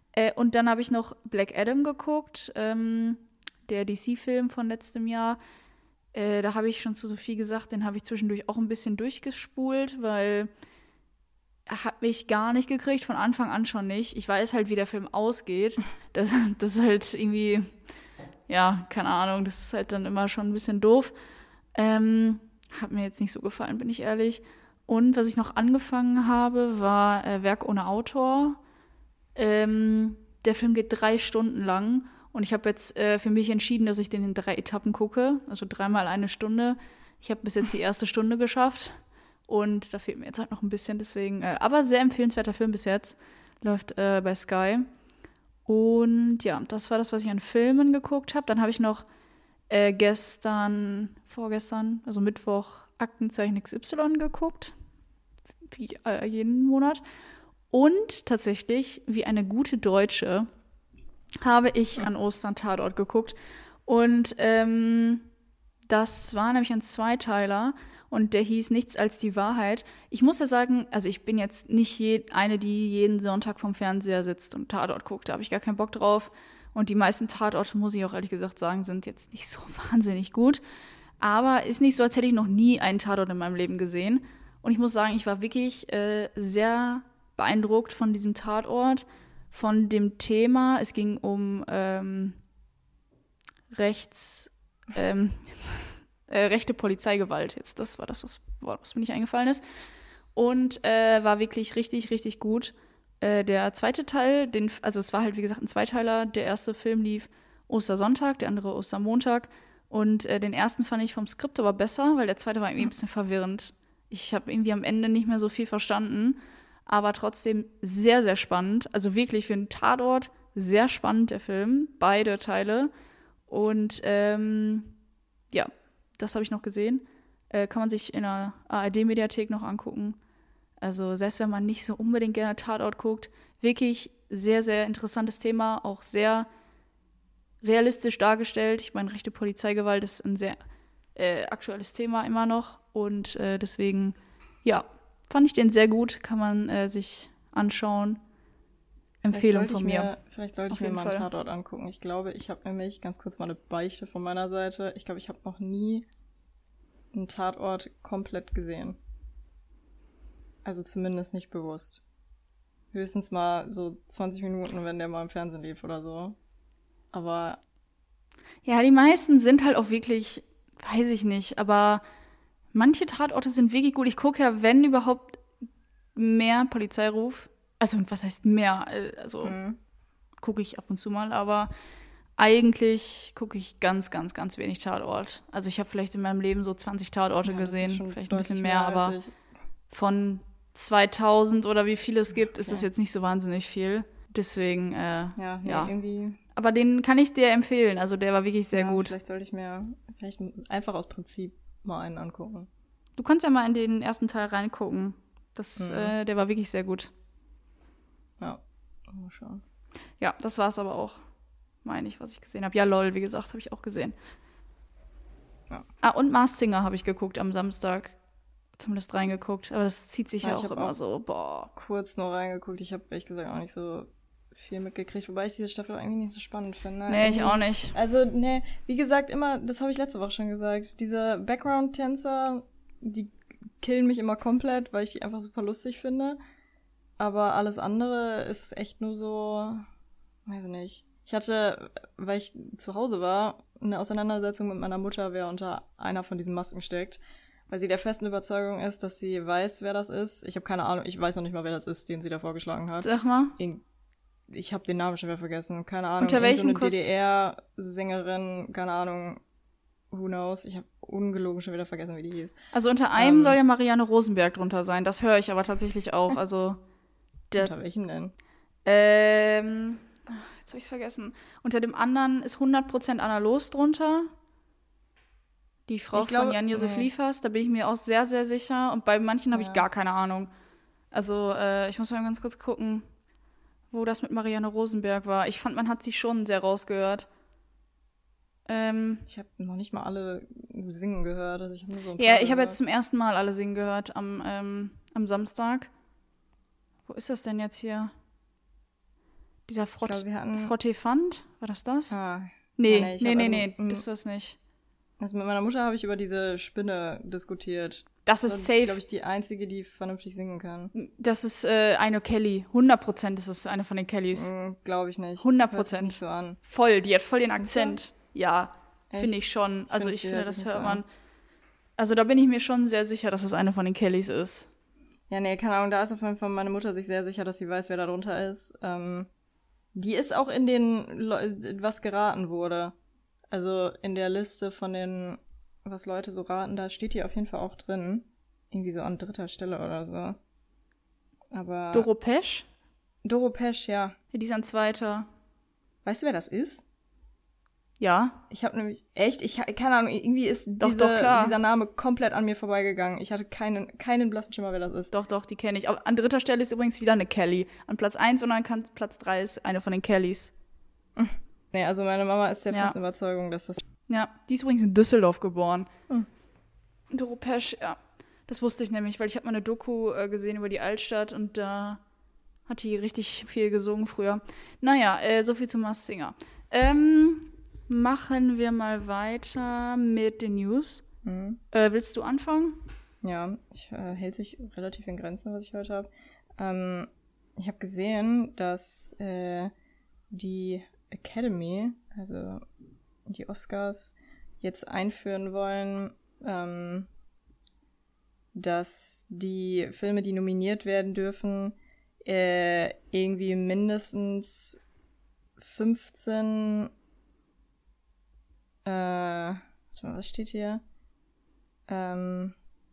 Speaker 1: Äh, und dann habe ich noch Black Adam geguckt, ähm, der D C-Film von letztem Jahr. Äh, da habe ich schon zu Sophie gesagt, den habe ich zwischendurch auch ein bisschen durchgespult, weil er hat mich gar nicht gekriegt, von Anfang an schon nicht. Ich weiß halt, wie der Film ausgeht. Das, das ist halt irgendwie, ja, keine Ahnung, das ist halt dann immer schon ein bisschen doof. Ähm, hat mir jetzt nicht so gefallen, bin ich ehrlich. Und was ich noch angefangen habe, war äh, Werk ohne Autor. Ähm, der Film geht drei Stunden lang und ich habe jetzt äh, für mich entschieden, dass ich den in drei Etappen gucke, also dreimal eine Stunde. Ich habe bis jetzt die erste Stunde geschafft und da fehlt mir jetzt halt noch ein bisschen, deswegen, äh, aber sehr empfehlenswerter Film bis jetzt, läuft äh, bei Sky. Und ja, das war das, was ich an Filmen geguckt habe. Dann habe ich noch äh, gestern, vorgestern, also Mittwoch, Aktenzeichen X Y geguckt, wie äh, jeden Monat. Und tatsächlich, wie eine gute Deutsche, habe ich an Ostern Tatort geguckt. Und ähm, das war nämlich ein Zweiteiler und der hieß Nichts als die Wahrheit. Ich muss ja sagen, also ich bin jetzt nicht je, eine, die jeden Sonntag vom Fernseher sitzt und Tatort guckt. Da habe ich gar keinen Bock drauf. Und die meisten Tatorte, muss ich auch ehrlich gesagt sagen, sind jetzt nicht so wahnsinnig gut. Aber ist nicht so, als hätte ich noch nie einen Tatort in meinem Leben gesehen. Und ich muss sagen, ich war wirklich äh, sehr beeindruckt von diesem Tatort, von dem Thema. Es ging um ähm, Rechts, ähm, äh, rechte Polizeigewalt. Jetzt, das war das, was, was mir nicht eingefallen ist. Und äh, war wirklich richtig, richtig gut. Äh, der zweite Teil, den, also es war halt wie gesagt ein Zweiteiler. Der erste Film lief Ostersonntag, der andere Ostermontag. Und äh, den ersten fand ich vom Skript aber besser, weil der zweite war irgendwie ein bisschen verwirrend. Ich habe irgendwie am Ende nicht mehr so viel verstanden. Aber trotzdem sehr, sehr spannend. Also wirklich für einen Tatort sehr spannend, der Film. Beide Teile. Und ähm, ja, das habe ich noch gesehen. Äh, kann man sich in der A R D-Mediathek noch angucken. Also selbst wenn man nicht so unbedingt gerne Tatort guckt, wirklich sehr, sehr interessantes Thema. Auch sehr realistisch dargestellt. Ich meine, rechte Polizeigewalt ist ein sehr äh, aktuelles Thema immer noch. Und äh, deswegen, ja, fand ich den sehr gut, kann man äh, sich anschauen. Empfehlung von mir.
Speaker 2: mir. Vielleicht sollte ich mir mal einen Tatort angucken. Ich glaube, ich habe nämlich, ganz kurz mal eine Beichte von meiner Seite, ich glaube, ich habe noch nie einen Tatort komplett gesehen. Also zumindest nicht bewusst. Höchstens mal so zwanzig Minuten, wenn der mal im Fernsehen lief oder so. Aber
Speaker 1: ja, die meisten sind halt auch wirklich, weiß ich nicht, aber manche Tatorte sind wirklich gut. Ich gucke ja, wenn überhaupt, mehr Polizeiruf. Also, was heißt mehr? Also, mhm. gucke ich ab und zu mal, aber eigentlich gucke ich ganz, ganz, ganz wenig Tatort. Also, ich habe vielleicht in meinem Leben so zwanzig Tatorte ja, gesehen, vielleicht ein bisschen mehr, mehr aber ich. von zweitausend oder wie viele es gibt, ist okay. Das jetzt nicht so wahnsinnig viel. Deswegen, äh, ja, nee, ja. irgendwie. Aber den kann ich dir empfehlen. Also, der war wirklich sehr
Speaker 2: ja,
Speaker 1: gut.
Speaker 2: Vielleicht sollte ich mir vielleicht einfach aus Prinzip mal einen angucken.
Speaker 1: Du kannst ja mal in den ersten Teil reingucken. Das, mhm. äh, der war wirklich sehr gut.
Speaker 2: Ja, mal schauen.
Speaker 1: Ja, das war's aber auch, meine ich, was ich gesehen habe. Ja, LOL, wie gesagt, habe ich auch gesehen. Ja. Ah, und Masked Singer habe ich geguckt am Samstag. Zumindest reingeguckt. Aber das zieht sich ja, ja auch immer auch so, boah.
Speaker 2: Kurz nur reingeguckt. Ich habe ehrlich gesagt auch nicht so viel mitgekriegt, wobei ich diese Staffel eigentlich nicht so spannend finde.
Speaker 1: Nee, ich auch nicht.
Speaker 2: Also, nee, wie gesagt, immer, das habe ich letzte Woche schon gesagt, diese Background-Tänzer, die killen mich immer komplett, weil ich die einfach super lustig finde. Aber alles andere ist echt nur so, weiß ich nicht. Ich hatte, weil ich zu Hause war, eine Auseinandersetzung mit meiner Mutter, wer unter einer von diesen Masken steckt. Weil sie der festen Überzeugung ist, dass sie weiß, wer das ist. Ich habe keine Ahnung, ich weiß noch nicht mal, wer das ist, den sie da vorgeschlagen hat.
Speaker 1: Sag mal.
Speaker 2: Ich habe den Namen schon wieder vergessen. Keine Ahnung.
Speaker 1: Unter welchem
Speaker 2: so eine D D R-Sängerin, keine Ahnung, who knows. Ich habe ungelogen schon wieder vergessen, wie die hieß.
Speaker 1: Also unter einem ähm, soll ja Marianne Rosenberg drunter sein. Das höre ich aber tatsächlich auch. Also
Speaker 2: der, unter welchem denn?
Speaker 1: Ähm, jetzt habe ich es vergessen. Unter dem anderen ist hundert Prozent Anna Loos drunter. Die Frau glaub, von Jan-Josef nee. Liefers, da bin ich mir auch sehr, sehr sicher. Und bei manchen habe ja. ich gar keine Ahnung. Also äh, ich muss mal ganz kurz gucken, wo das mit Marianne Rosenberg war. Ich fand, man hat sie schon sehr rausgehört. Ähm,
Speaker 2: ich habe noch nicht mal alle singen gehört. Also ich hab nur so ein
Speaker 1: ja, ich habe jetzt zum ersten Mal alle singen gehört am, ähm, am Samstag. Wo ist das denn jetzt hier? Dieser Frott,
Speaker 2: glaub, wir hatten-
Speaker 1: Frottefant, war das das?
Speaker 2: Ah,
Speaker 1: nee,
Speaker 2: ja, nee, ich
Speaker 1: nee,
Speaker 2: hab
Speaker 1: nee,
Speaker 2: also-
Speaker 1: nee,
Speaker 2: mm.
Speaker 1: das ist das nicht.
Speaker 2: also mit meiner Mutter habe ich über diese Spinne diskutiert.
Speaker 1: Das
Speaker 2: Das
Speaker 1: ist
Speaker 2: ist,
Speaker 1: safe.
Speaker 2: glaube ich, die einzige, die vernünftig singen kann.
Speaker 1: Das ist äh, eine Kelly. hundert Prozent ist es eine von den Kellys.
Speaker 2: Mm, glaube ich nicht.
Speaker 1: hundert
Speaker 2: Hört sich
Speaker 1: Prozent.
Speaker 2: nicht so an.
Speaker 1: Voll, die hat voll den Akzent. Ja,
Speaker 2: Echt?
Speaker 1: finde ich schon.
Speaker 2: Ich
Speaker 1: Also
Speaker 2: find,
Speaker 1: ich
Speaker 2: die
Speaker 1: finde,
Speaker 2: hört
Speaker 1: das
Speaker 2: sich nicht
Speaker 1: hört
Speaker 2: so
Speaker 1: man.
Speaker 2: an.
Speaker 1: Also da bin ich mir schon sehr sicher, dass es eine von den Kellys ist.
Speaker 2: Ja, nee, keine Ahnung, da ist auf jeden Fall meine Mutter sich sehr sicher, dass sie weiß, wer da drunter ist. Ähm, die ist auch in den, Le- was geraten wurde. Also in der Liste von den, was Leute so raten, da steht die auf jeden Fall auch drin. Irgendwie so an dritter Stelle oder so. Aber.
Speaker 1: Doro Pesch?
Speaker 2: Doro Pesch, ja.
Speaker 1: Ja, die ist an zweiter.
Speaker 2: Weißt du, wer das ist?
Speaker 1: Ja.
Speaker 2: Ich habe nämlich, echt, ich ha- keine Ahnung, irgendwie ist
Speaker 1: Doch,
Speaker 2: diese,
Speaker 1: doch, klar.
Speaker 2: dieser Name komplett an mir vorbeigegangen. Ich hatte keinen, keinen blassen Schimmer, wer das ist.
Speaker 1: Doch, doch, die kenne ich. Aber an dritter Stelle ist übrigens wieder eine Kelly. An Platz eins und an Kan- Platz drei ist eine von den Kellys.
Speaker 2: Nee, also meine Mama ist der
Speaker 1: Ja.
Speaker 2: festen Überzeugung, dass das.
Speaker 1: Ja, die ist übrigens in Düsseldorf geboren.
Speaker 2: Hm.
Speaker 1: Doro Pesch, ja. Das wusste ich nämlich, weil ich habe mal eine Doku äh, gesehen über die Altstadt und da hat die richtig viel gesungen früher. Naja, äh, so viel zu Masked Singer. Ähm, machen wir mal weiter mit den News.
Speaker 2: Hm.
Speaker 1: Äh, willst du anfangen?
Speaker 2: Ja, ich, äh, hält sich relativ in Grenzen, was ich heute habe. Ähm, ich habe gesehen, dass äh, die Academy, also die Oscars, jetzt einführen wollen, ähm, dass die Filme, die nominiert werden dürfen, äh, irgendwie mindestens fünfzehn äh, warte mal, was steht hier? Ähm,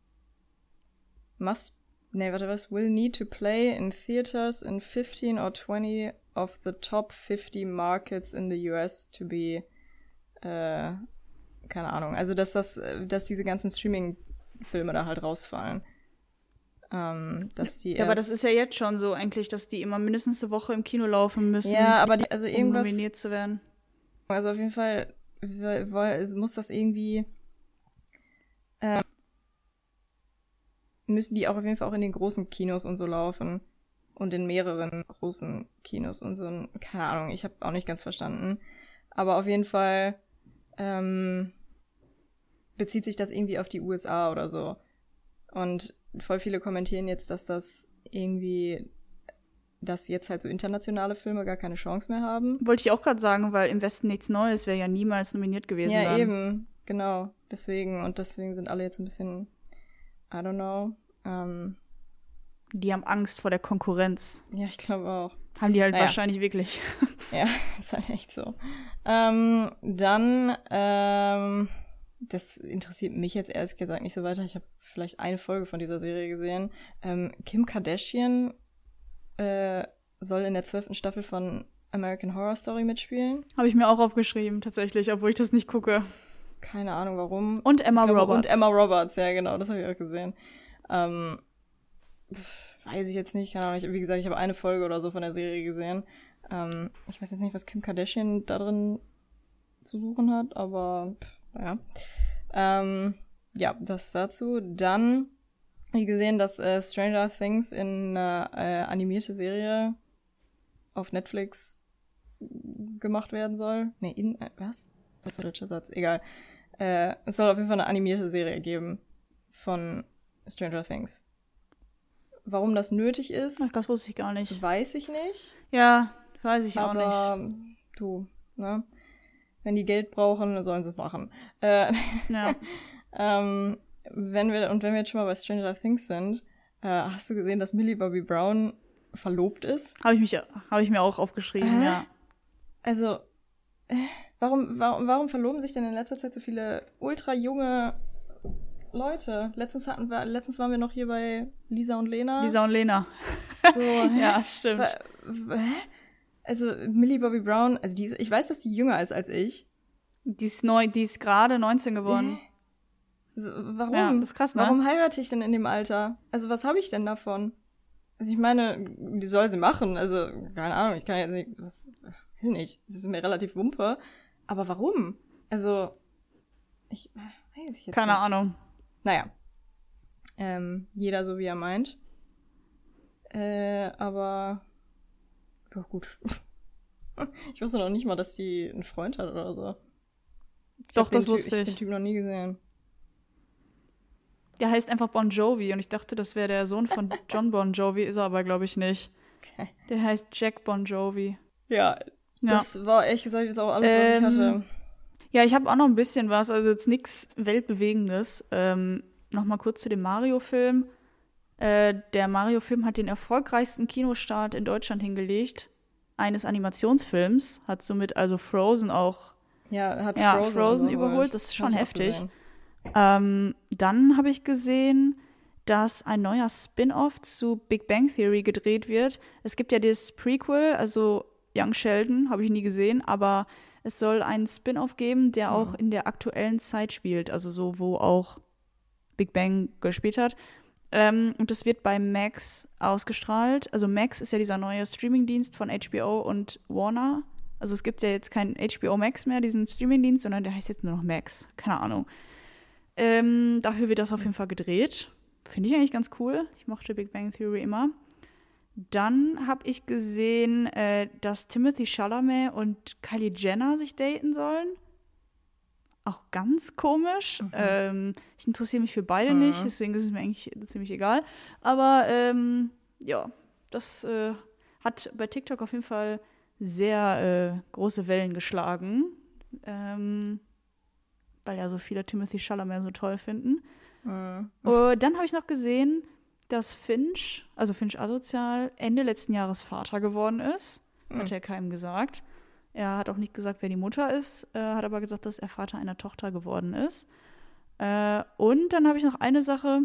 Speaker 2: must, nee, warte, was? Will need to play in theaters in fifteen or twenty of the top fifty markets in the U S to be, äh, keine Ahnung. Also, dass das, dass diese ganzen Streaming-Filme da halt rausfallen. Ähm, dass die
Speaker 1: Ja, aber das
Speaker 2: erst-
Speaker 1: ist ja jetzt schon so eigentlich, dass die immer mindestens eine Woche im Kino laufen müssen,
Speaker 2: ja, aber die, also
Speaker 1: um
Speaker 2: irgendwas,
Speaker 1: nominiert zu werden.
Speaker 2: also auf jeden Fall, weil, weil es muss das irgendwie, ähm, müssen die auch auf jeden Fall auch in den großen Kinos und so laufen. Und in mehreren großen Kinos und so. Keine Ahnung, ich habe auch nicht ganz verstanden. Aber auf jeden Fall ähm, bezieht sich das irgendwie auf die U S A oder so. Und voll viele kommentieren jetzt, dass das irgendwie, dass jetzt halt so internationale Filme gar keine Chance mehr haben.
Speaker 1: Wollte ich auch gerade sagen, weil im Westen nichts Neues wäre ja niemals nominiert gewesen.
Speaker 2: Ja,
Speaker 1: dann.
Speaker 2: eben, genau. Deswegen, und deswegen sind alle jetzt ein bisschen, I don't know. Ähm,
Speaker 1: Die haben Angst vor der Konkurrenz.
Speaker 2: ja, ich glaube auch.
Speaker 1: Haben die halt
Speaker 2: Naja.
Speaker 1: wahrscheinlich wirklich.
Speaker 2: Ja, ist halt echt so. Ähm, dann, ähm, das interessiert mich jetzt ehrlich gesagt nicht so weiter. Ich habe vielleicht eine Folge von dieser Serie gesehen. Ähm, Kim Kardashian äh, soll in der zwölften Staffel von American Horror Story mitspielen.
Speaker 1: Habe ich mir auch aufgeschrieben, tatsächlich, obwohl ich das nicht gucke.
Speaker 2: Keine Ahnung warum.
Speaker 1: Und Emma
Speaker 2: Ich glaube,
Speaker 1: Roberts.
Speaker 2: Und Emma Roberts, ja genau, das habe ich auch gesehen. Ähm, weiß ich jetzt nicht, keine Ahnung. Ich, wie gesagt, ich habe eine Folge oder so von der Serie gesehen. Ähm, ich weiß jetzt nicht, was Kim Kardashian da drin zu suchen hat, aber pff, ja. Ähm, ja, das dazu. Dann habe ich gesehen, dass äh, Stranger Things in eine äh, animierte Serie auf Netflix gemacht werden soll. Nee, in, äh, was? Was war der deutsche Satz? Egal. Äh, es soll auf jeden Fall eine animierte Serie geben von Stranger Things. Warum das nötig ist,
Speaker 1: Ach, das wusste ich gar nicht.
Speaker 2: weiß ich nicht.
Speaker 1: Ja, weiß ich auch
Speaker 2: aber
Speaker 1: nicht.
Speaker 2: du, ne? Wenn die Geld brauchen, dann sollen sie es machen. Äh,
Speaker 1: Ja.
Speaker 2: ähm, wenn wir, und wenn wir jetzt schon mal bei Stranger Things sind, äh, hast du gesehen, dass Millie Bobby Brown verlobt ist?
Speaker 1: Habe ich, mich- hab ich mir auch aufgeschrieben,
Speaker 2: Äh?
Speaker 1: ja.
Speaker 2: Also, äh, warum, warum, warum verloben sich denn in letzter Zeit so viele ultra junge Leute? Letztens hatten wir, letztens waren wir noch hier bei Lisa und Lena.
Speaker 1: Lisa und Lena.
Speaker 2: So, hä?
Speaker 1: Ja, stimmt.
Speaker 2: Wa- wa- hä? Also, Millie Bobby Brown, also die ist, ich weiß, dass die jünger ist als ich.
Speaker 1: Die ist neu, die ist gerade neunzehn geworden.
Speaker 2: So, warum?
Speaker 1: Ja, das ist krass, ne?
Speaker 2: Warum heirate ich denn in dem Alter? Also, was habe ich denn davon? Also, ich meine, die soll sie machen. Also, keine Ahnung, ich kann jetzt nicht, was, will nicht. Es ist mir relativ wumpe. Aber warum? Also, ich weiß ich jetzt
Speaker 1: Keine
Speaker 2: nicht.
Speaker 1: Ahnung.
Speaker 2: Naja. Ähm, jeder so, wie er meint. Äh, aber, ja, gut. Ich wusste noch nicht mal, dass sie einen Freund hat oder so. Ich
Speaker 1: Doch,
Speaker 2: hab den
Speaker 1: das
Speaker 2: Ty-
Speaker 1: wusste
Speaker 2: Ich hab
Speaker 1: ich.
Speaker 2: den Typ noch nie gesehen.
Speaker 1: Der heißt einfach Bon Jovi und ich dachte, das wäre der Sohn von John Bon Jovi, ist er aber, glaube ich, nicht.
Speaker 2: Okay.
Speaker 1: Der heißt Jack Bon Jovi.
Speaker 2: Ja,
Speaker 1: Ja,
Speaker 2: das war ehrlich gesagt jetzt auch alles, was
Speaker 1: Ähm,
Speaker 2: ich hatte.
Speaker 1: ja ich habe auch noch ein bisschen was, also jetzt nichts Weltbewegendes. Ähm, Nochmal kurz zu dem Mario-Film. Äh, der Mario-Film hat den erfolgreichsten Kinostart in Deutschland hingelegt, eines Animationsfilms, hat somit also Frozen auch
Speaker 2: Ja, hat
Speaker 1: ja,
Speaker 2: Frozen,
Speaker 1: Frozen überholt. Das ist
Speaker 2: Hab
Speaker 1: schon
Speaker 2: ich auch
Speaker 1: heftig.
Speaker 2: gesehen.
Speaker 1: Ähm, dann habe ich gesehen, dass ein neuer Spin-off zu Big Bang Theory gedreht wird. Es gibt ja das Prequel, also Young Sheldon, habe ich nie gesehen, aber es soll einen Spin-off geben, der auch in der aktuellen Zeit spielt, also so, wo auch Big Bang gespielt hat. Ähm, und das wird bei Max ausgestrahlt. Also Max ist ja dieser neue Streamingdienst von H B O und Warner. Also es gibt ja jetzt keinen H B O Max mehr, diesen Streamingdienst, sondern der heißt jetzt nur noch Max. Keine Ahnung. Ähm, dafür wird das auf jeden Fall gedreht. Finde ich eigentlich ganz cool. Ich mochte Big Bang Theory immer. Dann habe ich gesehen, äh, dass Timothy Chalamet und Kylie Jenner sich daten sollen. Auch ganz komisch.
Speaker 2: Mhm.
Speaker 1: Ähm, ich interessiere mich für beide
Speaker 2: Mhm.
Speaker 1: nicht, deswegen ist es mir eigentlich ziemlich egal. Aber ähm, ja, das äh, hat bei TikTok auf jeden Fall sehr äh, große Wellen geschlagen. Ähm, weil ja so viele Timothy Chalamet so toll finden.
Speaker 2: Mhm.
Speaker 1: Und dann habe ich noch gesehen, dass Finch, also Finch Asozial, Ende letzten Jahres Vater geworden ist. Hat er keinem gesagt. Er hat auch nicht gesagt, wer die Mutter ist, äh, hat aber gesagt, dass er Vater einer Tochter geworden ist. Äh, und dann habe ich noch eine Sache,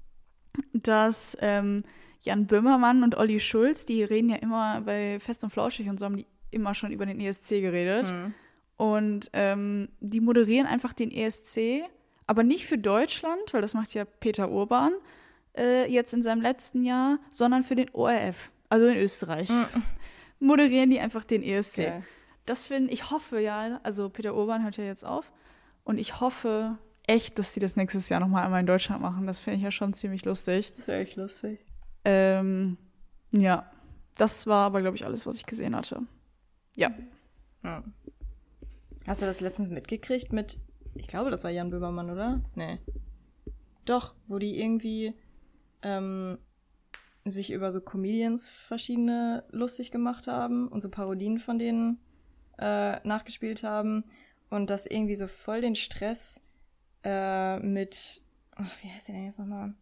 Speaker 1: dass ähm, Jan Böhmermann und Olli Schulz, die reden ja immer bei Fest und Flauschig und so, haben die immer schon über den E S C geredet.
Speaker 2: Mhm.
Speaker 1: Und ähm, die moderieren einfach den E S C, aber nicht für Deutschland, weil das macht ja Peter Urban äh, jetzt in seinem letzten Jahr, sondern für den O R F, also in Österreich.
Speaker 2: Mhm.
Speaker 1: Moderieren die einfach den E S C.
Speaker 2: Okay.
Speaker 1: Das finde ich, hoffe ja, also Peter Urban hört ja jetzt auf und ich hoffe echt, dass die das nächstes Jahr nochmal einmal in Deutschland machen. Das finde ich ja schon ziemlich lustig.
Speaker 2: Das wäre echt lustig.
Speaker 1: Ähm, ja, das war aber, glaube ich, alles, was ich gesehen hatte. Ja.
Speaker 2: Ja. Hast du das letztens mitgekriegt mit, ich glaube, das war Jan Böhmermann, oder? Nee. Doch, wo die irgendwie ähm, sich über so Comedians verschiedene lustig gemacht haben und so Parodien von denen äh, nachgespielt haben und das irgendwie so voll den Stress äh, mit, ach, wie heißt der denn jetzt nochmal?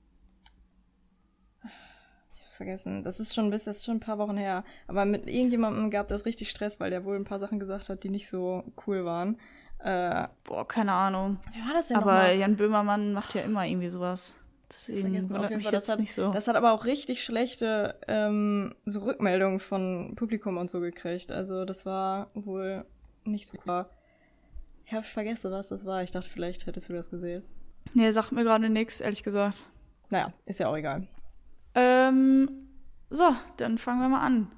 Speaker 2: Ich hab's vergessen. Das ist schon ein bisschen, das ist schon ein paar Wochen her. Aber mit irgendjemandem gab das richtig Stress, weil der wohl ein paar Sachen gesagt hat, die nicht so cool waren. Äh,
Speaker 1: Boah, keine Ahnung.
Speaker 2: Wer war das denn
Speaker 1: Aber
Speaker 2: nochmal?
Speaker 1: Jan Böhmermann macht ja immer irgendwie sowas. Deswegen
Speaker 2: Vergessen. Auf
Speaker 1: wundert
Speaker 2: jeden
Speaker 1: mich
Speaker 2: Fall,
Speaker 1: jetzt
Speaker 2: das hat,
Speaker 1: nicht so.
Speaker 2: das hat aber auch richtig schlechte ähm, so Rückmeldungen von Publikum und so gekriegt. Also das war wohl nicht so cool. Ich habe vergessen, was das war. Ich dachte, vielleicht hättest du das gesehen.
Speaker 1: Nee, sagt mir gerade nichts, ehrlich gesagt.
Speaker 2: Naja, ist ja auch egal.
Speaker 1: Ähm, so, dann fangen wir mal an.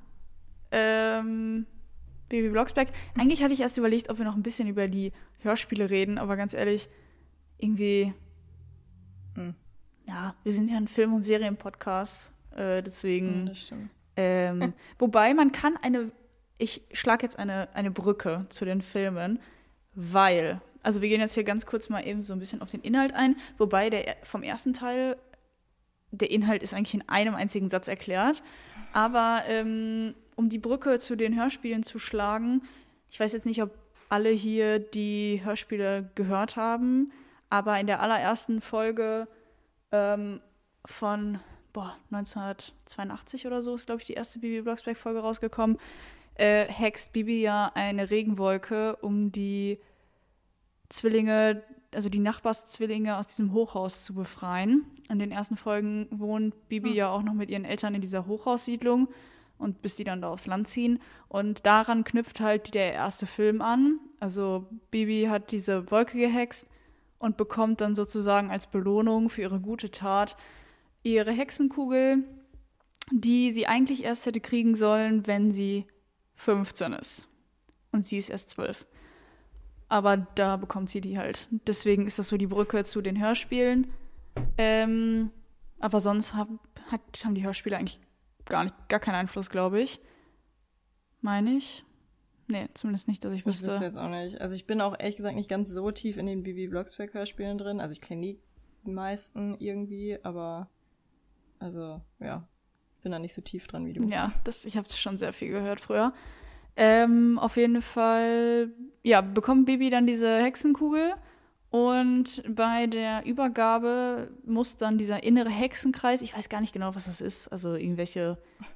Speaker 1: Ähm, Baby Blocksberg. Eigentlich hatte ich erst überlegt, ob wir noch ein bisschen über die Hörspiele reden, aber ganz ehrlich, irgendwie,
Speaker 2: Hm.
Speaker 1: ja, wir sind ja ein Film- und Serien-Podcast, äh,
Speaker 2: Ja,
Speaker 1: deswegen,
Speaker 2: das stimmt.
Speaker 1: ähm, wobei man kann eine, ich schlage jetzt eine, eine Brücke zu den Filmen, weil, also wir gehen jetzt hier ganz kurz mal eben so ein bisschen auf den Inhalt ein, wobei der vom ersten Teil, der Inhalt ist eigentlich in einem einzigen Satz erklärt, aber ähm, um die Brücke zu den Hörspielen zu schlagen, ich weiß jetzt nicht, ob alle hier die Hörspiele gehört haben, aber in der allerersten Folge ähm, von boah, neunzehnhundertzweiundachtzig oder so ist, glaube ich, die erste Bibi Blocksberg-Folge rausgekommen, äh, hext Bibi ja eine Regenwolke, um die Zwillinge, also die Nachbarszwillinge aus diesem Hochhaus zu befreien. In den ersten Folgen wohnt Bibi
Speaker 2: Hm.
Speaker 1: ja auch noch mit ihren Eltern in dieser Hochhaussiedlung und bis die dann da aufs Land ziehen. Und daran knüpft halt der erste Film an. Also Bibi hat diese Wolke gehext und bekommt dann sozusagen als Belohnung für ihre gute Tat ihre Hexenkugel, die sie eigentlich erst hätte kriegen sollen, wenn sie fünfzehn ist. Und sie ist erst zwölf. Aber da bekommt sie die halt. Deswegen ist das so die Brücke zu den Hörspielen. Ähm, aber sonst hab, hat, haben die Hörspiele eigentlich gar, nicht, gar keinen Einfluss, glaube ich. Meine ich. Nee, zumindest nicht, dass ich
Speaker 2: Ich
Speaker 1: wüsste.
Speaker 2: wüsste jetzt auch nicht. Also ich bin auch ehrlich gesagt nicht ganz so tief in den Bibi Blocksberg-Hörspielen drin. Also ich kenne die meisten irgendwie, aber also, ja, bin da nicht so tief dran wie du.
Speaker 1: Ja, das, ich habe schon sehr viel gehört früher. Ähm, auf jeden Fall, ja, bekommt Bibi dann diese Hexenkugel und bei der Übergabe muss dann dieser innere Hexenkreis, ich weiß gar nicht genau, was das ist, also irgendwelche,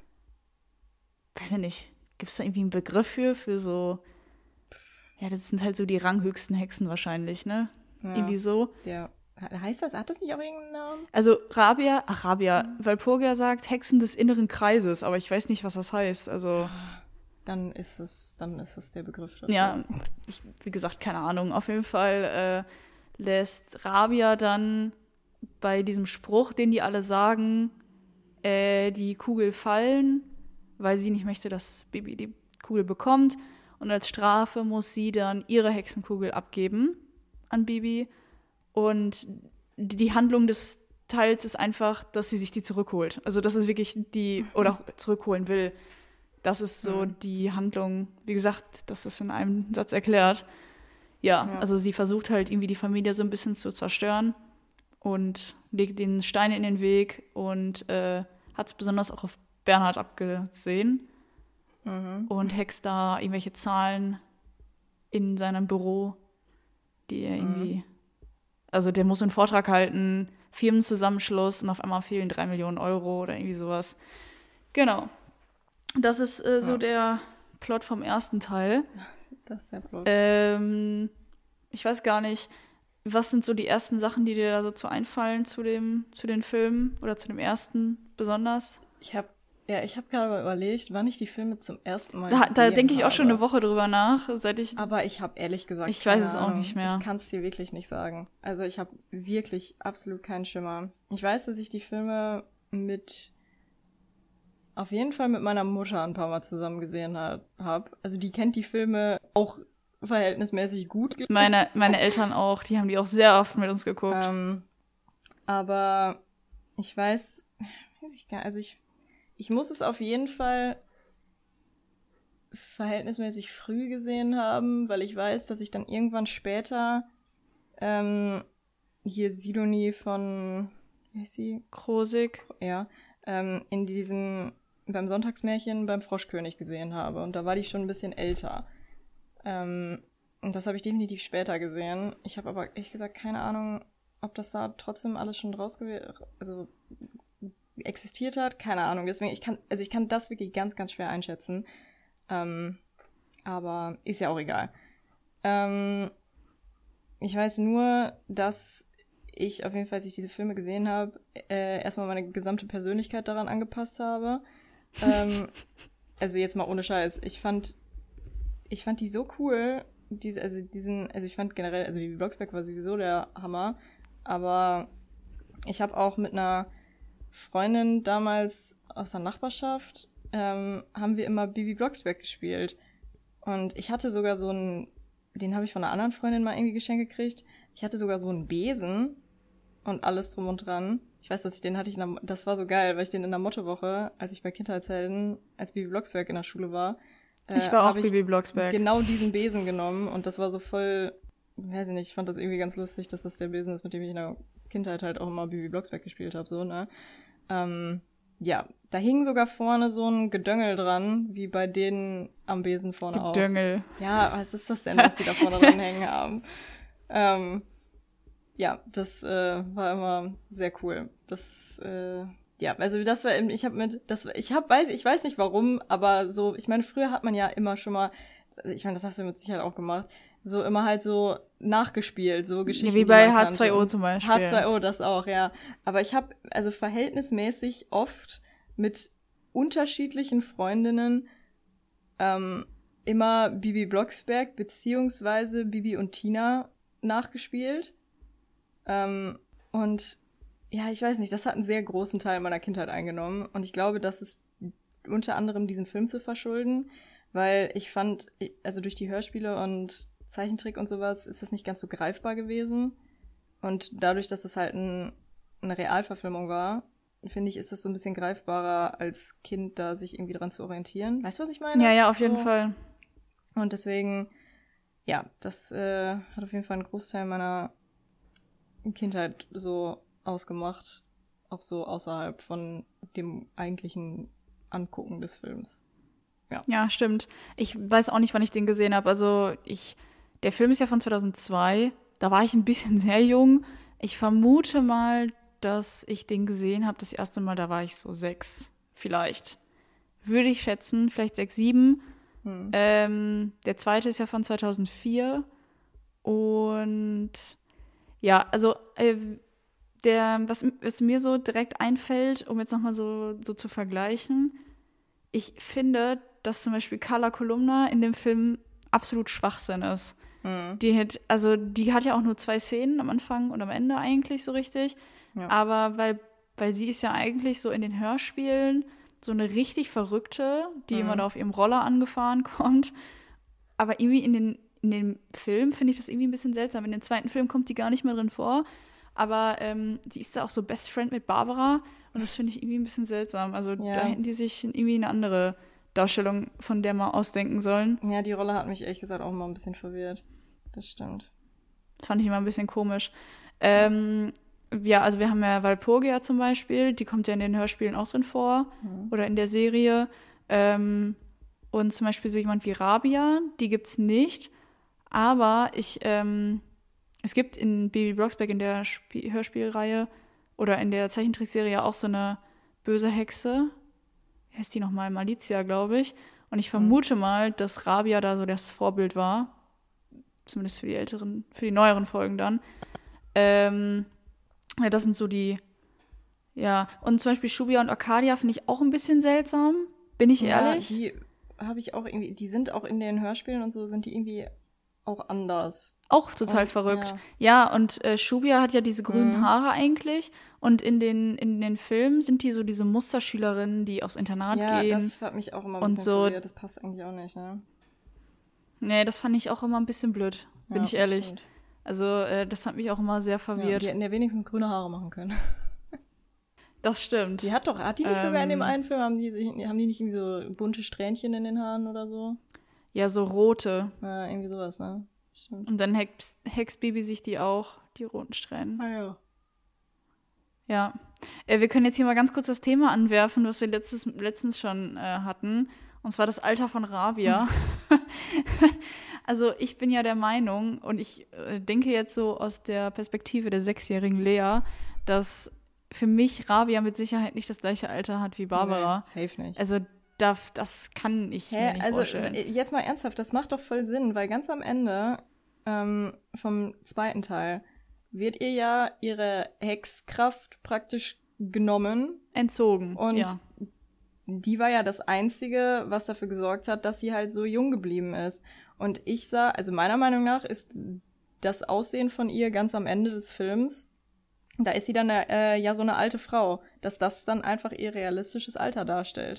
Speaker 1: weiß ich nicht, gibt es da irgendwie einen Begriff für, für so, ja, das sind halt so die ranghöchsten Hexen wahrscheinlich, ne?
Speaker 2: Ja,
Speaker 1: Irgendwie so.
Speaker 2: Der, heißt das, hat das nicht auch irgendeinen Namen?
Speaker 1: Also Rabia, ach Rabia, Walpurga sagt Hexen des inneren Kreises, aber ich weiß nicht, was das heißt, also...
Speaker 2: Dann ist es, dann ist es der Begriff dafür.
Speaker 1: Ja, ich, wie gesagt, keine Ahnung. Auf jeden Fall äh, lässt Rabia dann bei diesem Spruch, den die alle sagen, äh, die Kugel fallen, weil sie nicht möchte, dass Bibi die Kugel bekommt. Und als Strafe muss sie dann ihre Hexenkugel abgeben an Bibi. Und die Handlung des Teils ist einfach, dass sie sich die zurückholt. Also das ist wirklich die, oder auch zurückholen will. Das ist so mhm. die Handlung. Wie gesagt, das ist in einem Satz erklärt. Ja, ja, also sie versucht halt irgendwie die Familie so ein bisschen zu zerstören und legt den Stein in den Weg und äh, hat es besonders auch auf Bernhard abgesehen mhm. und hext da irgendwelche Zahlen in seinem Büro, die er irgendwie, mhm. also der muss einen Vortrag halten, Firmenzusammenschluss und auf einmal fehlen drei Millionen Euro oder irgendwie sowas. Genau. Das ist äh, so ja. der Plot vom ersten Teil.
Speaker 2: Das ist der Plot.
Speaker 1: Ähm, ich weiß gar nicht, was sind so die ersten Sachen, die dir da so zu einfallen zu dem, zu den Filmen oder zu dem ersten besonders?
Speaker 2: Ich habe ja, ich habe gerade mal überlegt, wann ich die Filme zum ersten Mal
Speaker 1: da,
Speaker 2: gesehen
Speaker 1: Da denke ich
Speaker 2: habe.
Speaker 1: auch schon eine Woche drüber nach, seit ich.
Speaker 2: Aber ich habe ehrlich gesagt
Speaker 1: ich weiß es auch
Speaker 2: Ahnung.
Speaker 1: nicht mehr.
Speaker 2: Ich kann es dir wirklich nicht sagen. Also ich habe wirklich absolut keinen Schimmer. Ich weiß, dass ich die Filme mit auf jeden Fall mit meiner Mutter ein paar Mal zusammen gesehen habe. Also die kennt die Filme auch verhältnismäßig gut.
Speaker 1: Meine, meine Eltern auch, die haben die auch sehr oft mit uns geguckt.
Speaker 2: Ähm, aber ich weiß, weiß ich gar nicht, also ich, ich muss es auf jeden Fall verhältnismäßig früh gesehen haben, weil ich weiß, dass ich dann irgendwann später ähm, hier Sidonie von, wie heißt sie?
Speaker 1: Krosig.
Speaker 2: Ja, ähm, in diesem beim Sonntagsmärchen beim Froschkönig gesehen habe. Und da war die schon ein bisschen älter. Ähm, und das habe ich definitiv später gesehen. Ich habe aber ehrlich gesagt keine Ahnung, ob das da trotzdem alles schon draus gew- also existiert hat. Keine Ahnung. Deswegen, ich kann, also ich kann das wirklich ganz, ganz schwer einschätzen. Ähm, aber ist ja auch egal. Ähm, ich weiß nur, dass ich auf jeden Fall, als ich diese Filme gesehen habe, äh, erstmal meine gesamte Persönlichkeit daran angepasst habe. ähm, also jetzt mal ohne Scheiß. Ich fand, ich fand die so cool. Diese, also diesen, also ich fand generell, also Bibi Blocksberg war sowieso der Hammer. Aber ich habe auch mit einer Freundin damals aus der Nachbarschaft, ähm, haben wir immer Bibi Blocksberg gespielt. Und ich hatte sogar so einen, den habe ich von einer anderen Freundin mal irgendwie geschenkt gekriegt. Ich hatte sogar so einen Besen und alles drum und dran. Ich weiß, dass ich den hatte ich in der, das war so geil, weil ich den in der Mottowoche, als ich bei Kindheitshelden, als Bibi Blocksberg in der Schule war, äh,
Speaker 1: ich war auch Bibi Blocksberg.
Speaker 2: Genau diesen Besen genommen und das war so voll, weiß ich nicht, ich fand das irgendwie ganz lustig, dass das der Besen ist, mit dem ich in der Kindheit halt auch immer Bibi Blocksberg gespielt habe, so, ne? Ähm, ja, da hing sogar vorne so ein Gedöngel dran, wie bei denen am Besen vorne auch.
Speaker 1: Gedöngel.
Speaker 2: Ja, was ist das denn, was die da vorne dran hängen haben? Ähm, ja, das äh, war immer sehr cool. Das, äh, ja, also das war eben, ich habe mit, das, ich habe, weiß, ich weiß nicht warum, aber so, ich meine, früher hat man ja immer schon mal, ich meine, das hast du mit Sicherheit auch gemacht, so immer halt so nachgespielt, so Geschichten.
Speaker 1: Ja, wie bei H zwei O zum Beispiel.
Speaker 2: H zwei O, das auch, ja. Aber ich habe also verhältnismäßig oft mit unterschiedlichen Freundinnen ähm, immer Bibi Blocksberg beziehungsweise Bibi und Tina nachgespielt. Ähm, und ja, ich weiß nicht, das hat einen sehr großen Teil meiner Kindheit eingenommen. Und ich glaube, das ist unter anderem diesem Film zu verschulden, weil ich fand, also durch die Hörspiele und Zeichentrick und sowas ist das nicht ganz so greifbar gewesen. Und dadurch, dass das halt ein, eine Realverfilmung war, finde ich, ist das so ein bisschen greifbarer als Kind, da sich irgendwie dran zu orientieren. Weißt du, was ich meine?
Speaker 1: Ja, ja, auf
Speaker 2: so.
Speaker 1: jeden Fall.
Speaker 2: Und deswegen, ja, das äh, hat auf jeden Fall einen Großteil meiner Kindheit so ausgemacht. Auch so außerhalb von dem eigentlichen Angucken des Films. Ja.
Speaker 1: Ja, stimmt. Ich weiß auch nicht, wann ich den gesehen habe. Also ich, der Film ist ja von zweitausendzwei. Da war ich ein bisschen sehr jung. Ich vermute mal, dass ich den gesehen habe. Das erste Mal, da war ich so sechs, vielleicht. Würde ich schätzen, vielleicht sechs, sieben. Hm. Ähm, der zweite ist ja von zweitausendvier. Und ja, also äh, der, was, was mir so direkt einfällt, um jetzt nochmal so, so zu vergleichen, ich finde, dass zum Beispiel Carla Kolumna in dem Film absolut Schwachsinn ist. Mhm. Die hat, also die hat ja auch nur zwei Szenen am Anfang und am Ende eigentlich so richtig. Ja. Aber weil, weil sie ist ja eigentlich so in den Hörspielen so eine richtig Verrückte, die mhm. immer da auf ihrem Roller angefahren kommt. Aber irgendwie in den, in dem Film finde ich das irgendwie ein bisschen seltsam. In dem zweiten Film kommt die gar nicht mehr drin vor. Aber ähm, die ist da auch so Best Friend mit Barbara. Und das finde ich irgendwie ein bisschen seltsam. Also ja. Da hätten die sich irgendwie eine andere Darstellung von der mal ausdenken sollen.
Speaker 2: Ja, die Rolle hat mich ehrlich gesagt auch mal ein bisschen verwirrt. Das stimmt.
Speaker 1: Fand ich immer ein bisschen komisch. Ähm, ja, also wir haben ja Walpurgia zum Beispiel. Die kommt ja in den Hörspielen auch drin vor. Mhm. Oder in der Serie. Ähm, und zum Beispiel so jemand wie Rabia. Die gibt's nicht. Aber ich, ähm, es gibt in Baby Blocksberg in der Sp- Hörspielreihe oder in der Zeichentrickserie auch so eine böse Hexe. Wie heißt die nochmal? Malizia, glaube ich. Und ich vermute mhm. mal, dass Rabia da so das Vorbild war. Zumindest für die älteren, für die neueren Folgen dann. Ähm, ja, das sind so die, ja. Und zum Beispiel Shubia und Arcadia finde ich auch ein bisschen seltsam. Bin ich
Speaker 2: ja,
Speaker 1: ehrlich?
Speaker 2: Die habe ich auch irgendwie, die sind auch in den Hörspielen und so, sind die irgendwie auch anders.
Speaker 1: Auch total und, verrückt. Ja, ja und äh, Shubia hat ja diese grünen mhm. Haare eigentlich. Und in den, in den Filmen sind die so diese Musterschülerinnen, die aufs Internat
Speaker 2: ja,
Speaker 1: gehen.
Speaker 2: Ja, das hat mich auch immer ein
Speaker 1: und
Speaker 2: bisschen
Speaker 1: so.
Speaker 2: verwirrt. Das passt eigentlich auch nicht, ne?
Speaker 1: Nee, das fand ich auch immer ein bisschen blöd, bin
Speaker 2: ja,
Speaker 1: ich ehrlich.
Speaker 2: Stimmt.
Speaker 1: Also, äh, das hat mich auch immer sehr verwirrt. Ja,
Speaker 2: die hätten ja wenigstens grüne Haare machen können.
Speaker 1: Das stimmt.
Speaker 2: Die hat doch, hat die nicht ähm, sogar in dem einen Film, haben die, haben die nicht irgendwie so bunte Strähnchen in den Haaren oder so?
Speaker 1: Ja, so rote.
Speaker 2: Ja, irgendwie sowas, ne? Stimmt.
Speaker 1: Und dann hext, hext Bibi sich die auch, die roten Strähnen.
Speaker 2: Ah ja.
Speaker 1: Ja. Äh, wir können jetzt hier mal ganz kurz das Thema anwerfen, was wir letztes, letztens schon äh, hatten. Und zwar das Alter von Rabia. Also ich bin ja der Meinung, und ich äh, denke jetzt so aus der Perspektive der sechsjährigen Lea, dass für mich Rabia mit Sicherheit nicht das gleiche Alter hat wie Barbara.
Speaker 2: Nee, safe nicht.
Speaker 1: Also darf, das kann ich
Speaker 2: Hä?
Speaker 1: mir nicht
Speaker 2: also,
Speaker 1: vorstellen.
Speaker 2: Jetzt mal ernsthaft, das macht doch voll Sinn, weil ganz am Ende ähm, vom zweiten Teil wird ihr ja ihre Hexkraft praktisch genommen.
Speaker 1: Entzogen,
Speaker 2: und
Speaker 1: ja.
Speaker 2: Die war ja das Einzige, was dafür gesorgt hat, dass sie halt so jung geblieben ist. Und ich sah, also meiner Meinung nach ist das Aussehen von ihr ganz am Ende des Films, da ist sie dann äh, ja so eine alte Frau, dass das dann einfach ihr realistisches Alter darstellt.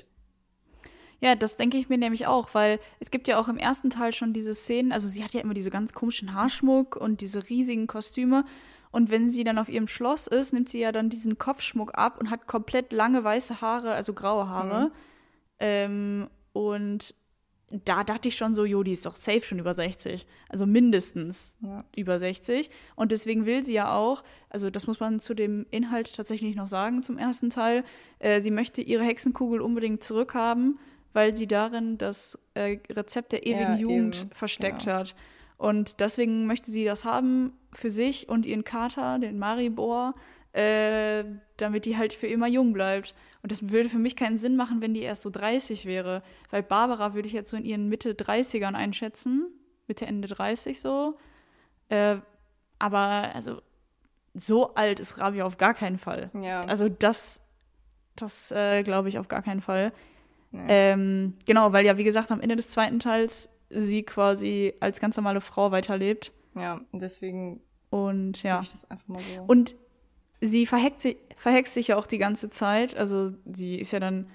Speaker 1: Ja, das denke ich mir nämlich auch, weil es gibt ja auch im ersten Teil schon diese Szenen, also sie hat ja immer diese ganz komischen Haarschmuck und diese riesigen Kostüme. Und wenn sie dann auf ihrem Schloss ist, nimmt sie ja dann diesen Kopfschmuck ab und hat komplett lange weiße Haare, also graue Haare. Mhm. Ähm, und da dachte ich schon so, jo, die ist doch safe schon über sechzig. Also mindestens ja. über sechzig. Und deswegen will sie ja auch, also das muss man zu dem Inhalt tatsächlich noch sagen, zum ersten Teil, äh, sie möchte ihre Hexenkugel unbedingt zurückhaben, weil sie darin das äh, Rezept der ewigen ja, Jugend eben. versteckt ja. hat. Und deswegen möchte sie das haben für sich und ihren Kater, den Maribor, äh, damit die halt für immer jung bleibt. Und das würde für mich keinen Sinn machen, wenn die erst so dreißig wäre. Weil Barbara würde ich jetzt so in ihren Mitte dreißigern einschätzen. Mitte, Ende dreißig so. Äh, aber also so alt ist Rabia auf gar keinen Fall.
Speaker 2: Ja.
Speaker 1: Also das, das äh, glaube ich auf gar keinen Fall. Nee. Ähm, genau, weil ja, wie gesagt, am Ende des zweiten Teils sie quasi als ganz normale Frau weiterlebt.
Speaker 2: Ja, deswegen
Speaker 1: und ja.
Speaker 2: ich das einfach mal so.
Speaker 1: Und sie verhext, sich, verhext sich ja auch die ganze Zeit. Also sie ist ja dann,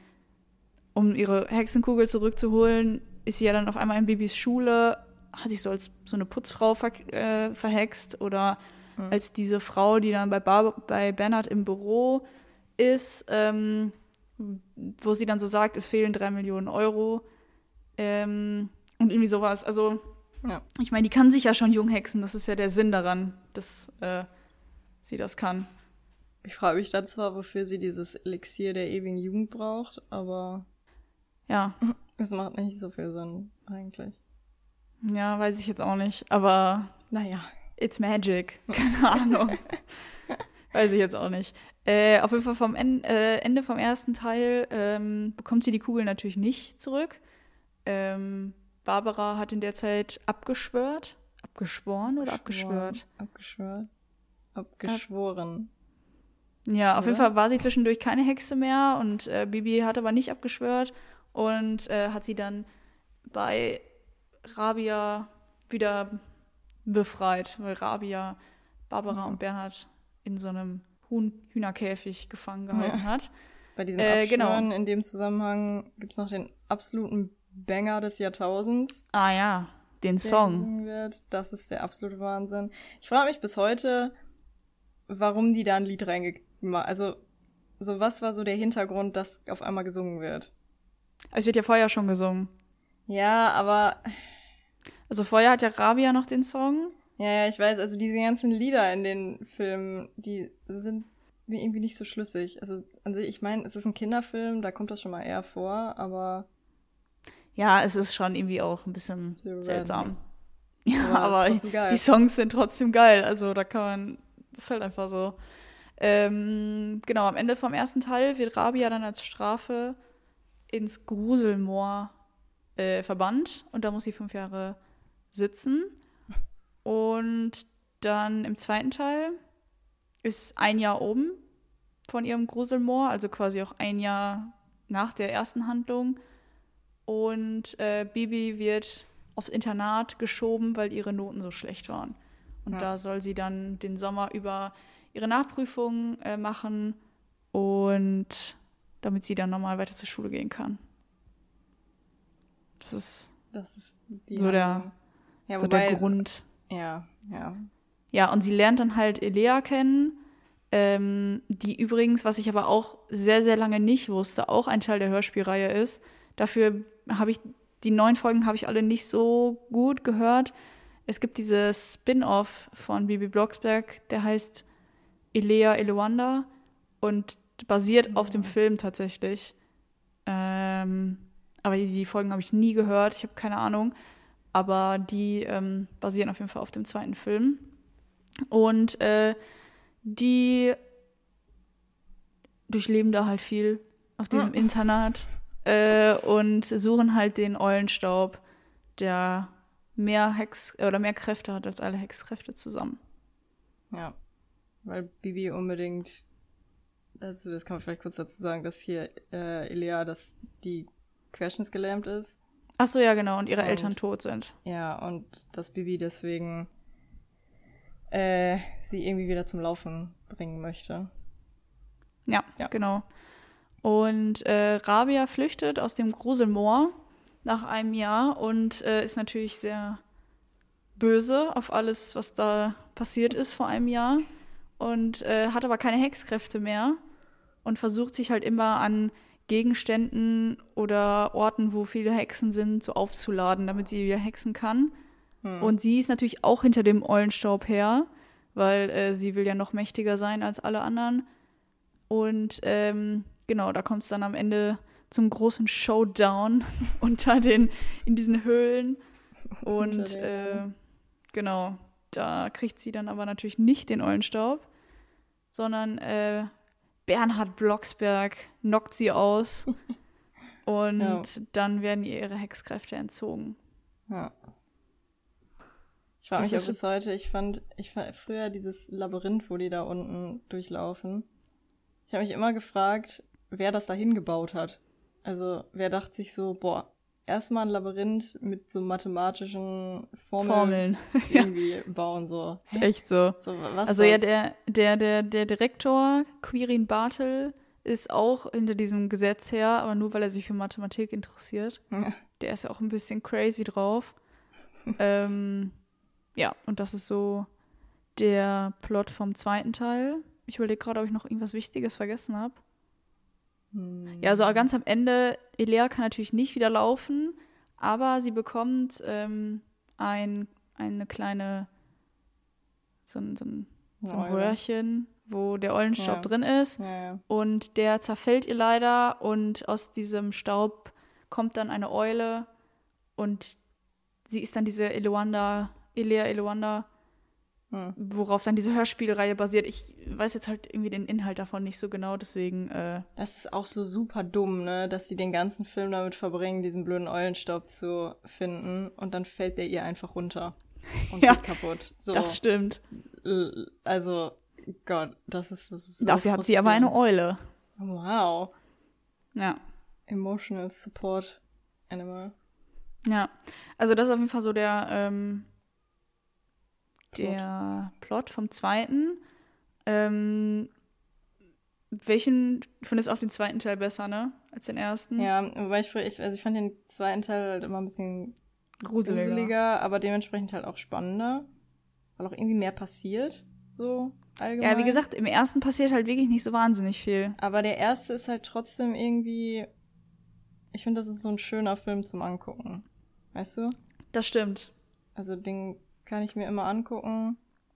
Speaker 1: um ihre Hexenkugel zurückzuholen, ist sie ja dann auf einmal in Bibis Schule, hat sich so als so eine Putzfrau ver, äh, verhext oder mhm. als diese Frau, die dann bei, Bar- bei Bernhard im Büro ist, ähm, wo sie dann so sagt, es fehlen drei Millionen Euro. Ähm, Und irgendwie sowas. Also,
Speaker 2: Ja.
Speaker 1: ich meine, die kann sich ja schon jung hexen. Das ist ja der Sinn daran, dass äh, sie das kann.
Speaker 2: Ich frage mich dann zwar, wofür sie dieses Elixier der ewigen Jugend braucht, aber
Speaker 1: Ja,
Speaker 2: es macht nicht so viel Sinn, eigentlich.
Speaker 1: ja, weiß ich jetzt auch nicht. Aber
Speaker 2: Naja.
Speaker 1: it's magic. Keine Ahnung. Weiß ich jetzt auch nicht. Äh, auf jeden Fall vom en äh, Ende vom ersten Teil ähm, bekommt sie die Kugel natürlich nicht zurück. Ähm, Barbara hat in der Zeit abgeschwört. Abgeschworen oder abgeschwört?
Speaker 2: Abgeschwört. Abgeschworen.
Speaker 1: Ja, auf
Speaker 2: Oder?
Speaker 1: jeden Fall war sie zwischendurch keine Hexe mehr und äh, Bibi hat aber nicht abgeschwört und äh, hat sie dann bei Rabia wieder befreit, weil Rabia Barbara
Speaker 2: Ja.
Speaker 1: und Bernhard in so einem Huhn Hühnerkäfig gefangen gehalten
Speaker 2: Ja.
Speaker 1: hat.
Speaker 2: Bei diesem
Speaker 1: Äh, genau.
Speaker 2: Abschwören in dem Zusammenhang gibt es noch den absoluten Banger des Jahrtausends,
Speaker 1: Ah ja, den
Speaker 2: der
Speaker 1: Song.
Speaker 2: gesungen wird. Das ist der absolute Wahnsinn. Ich frage mich bis heute, warum die da ein Lied reingemacht. Also, so was war so der Hintergrund, dass auf einmal gesungen wird?
Speaker 1: Es wird ja vorher schon gesungen.
Speaker 2: Ja, aber
Speaker 1: Also vorher hat ja Rabia noch den Song.
Speaker 2: ja, ja, ich weiß, also diese ganzen Lieder in den Filmen, die sind mir irgendwie nicht so schlüssig. Also, an sich, ich meine, es ist ein Kinderfilm, da kommt das schon mal eher vor, aber
Speaker 1: Ja, es ist schon irgendwie auch ein bisschen
Speaker 2: So
Speaker 1: seltsam.
Speaker 2: random.
Speaker 1: Ja,
Speaker 2: Aber
Speaker 1: aber
Speaker 2: ist trotzdem geil.
Speaker 1: die Songs sind trotzdem geil. Also da kann man, das ist halt einfach so. Ähm, genau, am Ende vom ersten Teil wird Rabia dann als Strafe ins Gruselmoor äh, verbannt und da muss sie fünf Jahre sitzen. Und dann im zweiten Teil ist ein Jahr oben von ihrem Gruselmoor, also quasi auch ein Jahr nach der ersten Handlung. Und äh, Bibi wird aufs Internat geschoben, weil ihre Noten so schlecht waren. Und
Speaker 2: Ja.
Speaker 1: da soll sie dann den Sommer über ihre Nachprüfungen äh, machen und damit sie dann normal weiter zur Schule gehen kann. Das ist
Speaker 2: das ist die
Speaker 1: so der,
Speaker 2: Handlung. Ja,
Speaker 1: so
Speaker 2: wobei,
Speaker 1: der Grund.
Speaker 2: Ja, ja.
Speaker 1: Ja, und sie lernt dann halt Elea kennen, ähm, die übrigens, was ich aber auch sehr, sehr lange nicht wusste, auch ein Teil der Hörspielreihe ist. Dafür habe ich, die neun Folgen habe ich alle nicht so gut gehört. Es gibt dieses Spin-off von Bibi Blocksberg, der heißt Elea Elewanda und basiert auf dem Film tatsächlich. Ähm, aber die, die Folgen habe ich nie gehört, ich habe keine Ahnung. Aber die ähm, basieren auf jeden Fall auf dem zweiten Film. Und äh, die durchleben da halt viel auf diesem
Speaker 2: Ja.
Speaker 1: Internat äh, und suchen halt den Eulenstaub, der mehr Hex oder mehr Kräfte hat als alle Hexkräfte zusammen.
Speaker 2: Ja. Weil Bibi unbedingt, also das kann man vielleicht kurz dazu sagen, dass hier äh, Elea, dass die querschnittsgelähmt ist.
Speaker 1: Ach so, ja, genau. Und ihre
Speaker 2: Und-
Speaker 1: Eltern tot sind.
Speaker 2: Ja, und dass Bibi deswegen äh, sie irgendwie wieder zum Laufen bringen möchte.
Speaker 1: Ja,
Speaker 2: Ja.
Speaker 1: genau. Und äh, Rabia flüchtet aus dem Gruselmoor nach einem Jahr und äh, ist natürlich sehr böse auf alles, was da passiert ist vor einem Jahr. Und äh, hat aber keine Hexkräfte mehr und versucht sich halt immer an Gegenständen oder Orten, wo viele Hexen sind, so aufzuladen, damit sie wieder hexen kann.
Speaker 2: Hm.
Speaker 1: Und sie ist natürlich auch hinter dem Eulenstaub her, weil äh, sie will ja noch mächtiger sein als alle anderen. Und ähm, genau, da kommt es dann am Ende zum großen Showdown unter den, in diesen Höhlen. Und
Speaker 2: Unter den
Speaker 1: äh,
Speaker 2: Höhlen.
Speaker 1: genau, da kriegt sie dann aber natürlich nicht den Eulenstaub, sondern äh, Bernhard Blocksberg knockt sie aus und
Speaker 2: Ja.
Speaker 1: dann werden ihr ihre Hexkräfte entzogen.
Speaker 2: Ja. Ich frage
Speaker 1: Das
Speaker 2: mich auch
Speaker 1: ist
Speaker 2: bis heute, ich fand, ich fand früher dieses Labyrinth, wo die da unten durchlaufen. Ich habe mich immer gefragt, wer das da hingebaut hat. Also, wer dachte sich so, boah, erstmal ein Labyrinth mit so mathematischen Formeln,
Speaker 1: Formeln. Ja,
Speaker 2: irgendwie bauen, so.
Speaker 1: ist echt so.
Speaker 2: So, was
Speaker 1: Also ja,
Speaker 2: das?
Speaker 1: der, der, der, der Direktor, Quirin Bartel, ist auch hinter diesem Gesetz her, aber nur weil er sich für Mathematik interessiert.
Speaker 2: Ja.
Speaker 1: Der ist ja auch ein bisschen crazy drauf. ähm, ja, und das ist so der Plot vom zweiten Teil. Ich überlege gerade, ob ich noch irgendwas Wichtiges vergessen habe.
Speaker 2: Hm.
Speaker 1: Ja, also ganz am Ende, Elea kann natürlich nicht wieder laufen, Aber sie bekommt ähm, ein, eine kleine, so ein, so ein, so ein Röhrchen, wo der Eulenstaub ja. drin ist.
Speaker 2: Ja, ja.
Speaker 1: Und der zerfällt ihr leider. Und aus diesem Staub kommt dann eine Eule. Und sie ist dann diese Eluanda, Elea Eluanda, hm. worauf dann diese Hörspielreihe basiert. Ich weiß jetzt halt irgendwie den Inhalt davon nicht so genau, deswegen äh
Speaker 2: Das ist auch so super dumm, ne, dass sie den ganzen Film damit verbringen, diesen blöden Eulenstaub zu finden und dann fällt der ihr einfach runter und
Speaker 1: ja,
Speaker 2: geht kaputt. So.
Speaker 1: Das stimmt.
Speaker 2: Also, Gott, das ist, das ist so
Speaker 1: Dafür hat sie aber eine Eule.
Speaker 2: Wow.
Speaker 1: Ja.
Speaker 2: Emotional Support Animal.
Speaker 1: Ja, also das ist auf jeden Fall so der ähm, der Plot vom zweiten. Ähm, welchen findest du auf den zweiten Teil besser, ne? Als den ersten?
Speaker 2: Ja, wobei ich, ich, also ich fand den zweiten Teil halt immer ein bisschen
Speaker 1: gruseliger.
Speaker 2: gruseliger, aber dementsprechend halt auch spannender. Weil auch irgendwie mehr passiert, so allgemein.
Speaker 1: Ja, wie gesagt, im ersten passiert halt wirklich nicht so wahnsinnig viel.
Speaker 2: Aber der erste ist halt trotzdem irgendwie, ich finde, das ist so ein schöner Film zum Angucken. Weißt du?
Speaker 1: Das stimmt.
Speaker 2: Also den kann ich mir immer angucken.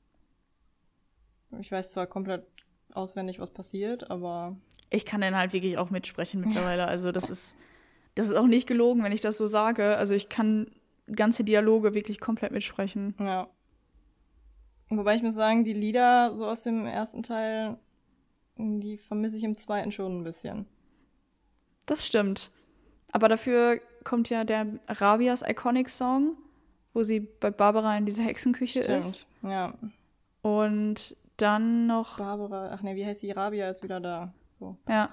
Speaker 2: Ich weiß zwar komplett auswendig, was passiert, aber...
Speaker 1: Ich kann den halt wirklich auch mitsprechen mittlerweile. Also das ist, das ist auch nicht gelogen, wenn ich das so sage. Also ich kann ganze Dialoge wirklich komplett mitsprechen.
Speaker 2: Ja. Wobei ich muss sagen, die Lieder so aus dem ersten Teil, die vermisse ich im zweiten schon ein bisschen.
Speaker 1: Das stimmt. Aber dafür kommt ja der Rabias Iconic Song, wo sie bei Barbara in dieser Hexenküche
Speaker 2: Stimmt.
Speaker 1: ist.
Speaker 2: Ja.
Speaker 1: Und dann noch...
Speaker 2: Barbara, ach nee, wie heißt die? Rabia ist wieder da. So.
Speaker 1: Ja,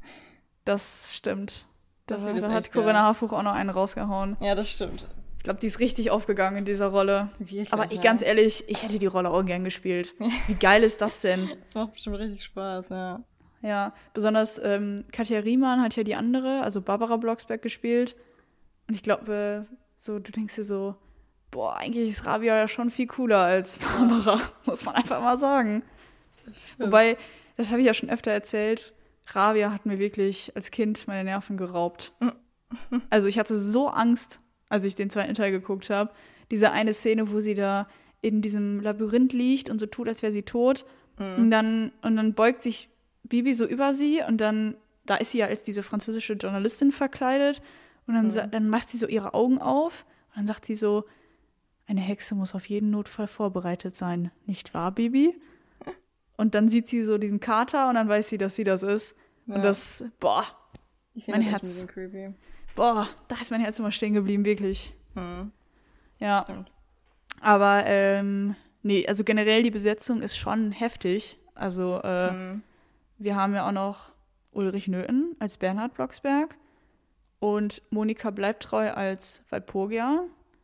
Speaker 1: das stimmt.
Speaker 2: Das
Speaker 1: Da,
Speaker 2: das
Speaker 1: da hat Corinna Harfouch auch noch einen rausgehauen.
Speaker 2: Ja, das stimmt.
Speaker 1: Ich glaube, die ist richtig aufgegangen in dieser Rolle.
Speaker 2: Wirklich,
Speaker 1: Aber ich,
Speaker 2: ja.
Speaker 1: ganz ehrlich, ich hätte die Rolle auch gern gespielt. Wie geil ist das denn?
Speaker 2: Das macht bestimmt richtig Spaß, ja.
Speaker 1: Ja, besonders ähm, Katja Riemann hat ja die andere, also Barbara Blocksberg, gespielt. Und ich glaube, so, du denkst dir so, boah, eigentlich ist Rabia ja schon viel cooler als Barbara, muss man einfach mal sagen. Ja. Wobei, das habe ich ja schon öfter erzählt, Rabia hat mir wirklich als Kind meine Nerven geraubt. Also ich hatte so Angst, als ich den zweiten Teil geguckt habe. Diese eine Szene, wo sie da in diesem Labyrinth liegt und so tut, als wäre sie tot. Mhm. Und dann, und dann beugt sich Bibi so über sie und dann, da ist sie ja als diese französische Journalistin verkleidet und dann, mhm. dann macht sie so ihre Augen auf und dann sagt sie so, eine Hexe muss auf jeden Notfall vorbereitet sein, nicht wahr, Bibi? Und dann sieht sie so diesen Kater und dann weiß sie, dass sie das ist. Ja. Und das, boah, mein Herz. Boah, da ist mein Herz immer stehen geblieben, wirklich.
Speaker 2: Mhm.
Speaker 1: Ja. Stimmt. Aber, ähm, nee, also generell die Besetzung ist schon heftig. Also, äh, mhm. wir haben ja auch noch Ulrich Nöthen als Bernhard Blocksberg und Monika Bleibtreu als Walpurgia.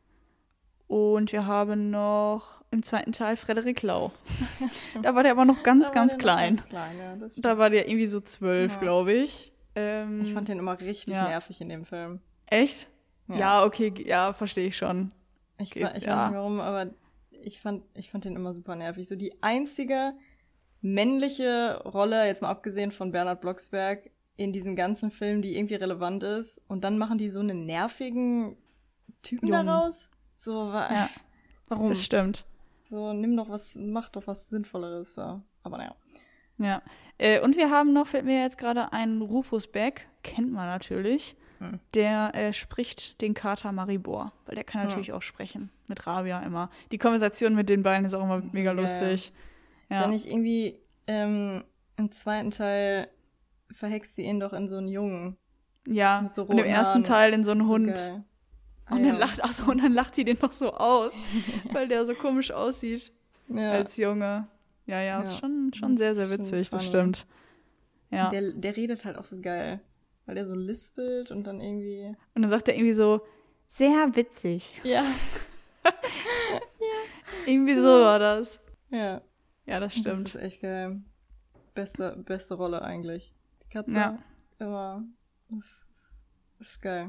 Speaker 1: Und wir haben noch im zweiten Teil Frederik Lau. Ja, da war der aber noch ganz, ganz klein. ganz klein. Ja, das da war der irgendwie so zwölf, ja. glaube ich. Ähm,
Speaker 2: ich fand den immer richtig ja. nervig in dem Film.
Speaker 1: Echt? Ja, ja okay, ja, verstehe ich schon.
Speaker 2: Ich, ich ja. weiß nicht warum, aber ich fand, ich fand den immer super nervig. So die einzige männliche Rolle, jetzt mal abgesehen von Bernhard Blocksberg, in diesem ganzen Film, die irgendwie relevant ist. Und dann machen die so einen nervigen Typen Jung. daraus. So,
Speaker 1: ja,
Speaker 2: warum?
Speaker 1: Das stimmt.
Speaker 2: So, nimm doch was, mach doch was Sinnvolleres. So. Aber naja.
Speaker 1: Ja. Äh, und wir haben noch, fällt mir jetzt gerade ein, Rufus Beck, kennt man natürlich. Hm. Der äh, spricht den Kater Maribor, weil der kann natürlich ja. auch sprechen. Mit Rabia immer. Die Konversation mit den beiden ist auch immer ist mega geil. lustig.
Speaker 2: Ja. Ist ja nicht irgendwie ähm, im zweiten Teil verhext sie ihn doch in so einen Jungen.
Speaker 1: Ja, so und im ersten Haaren. Teil in so einen so Hund.
Speaker 2: Geil.
Speaker 1: Und dann lacht, ach so, und dann lacht die den noch so aus, weil der so komisch aussieht ja. als Junge. Ja, ja, ja. ist schon, schon sehr, sehr witzig, das stimmt. Ja.
Speaker 2: Der, der redet halt auch so geil, weil der so lispelt und dann irgendwie...
Speaker 1: Und dann sagt er irgendwie so, sehr witzig.
Speaker 2: Ja. ja.
Speaker 1: Irgendwie so war das.
Speaker 2: Ja.
Speaker 1: Ja, das stimmt.
Speaker 2: Das ist echt geil. Beste, beste Rolle eigentlich. Die Katze
Speaker 1: ja.
Speaker 2: immer, das ist, das ist geil.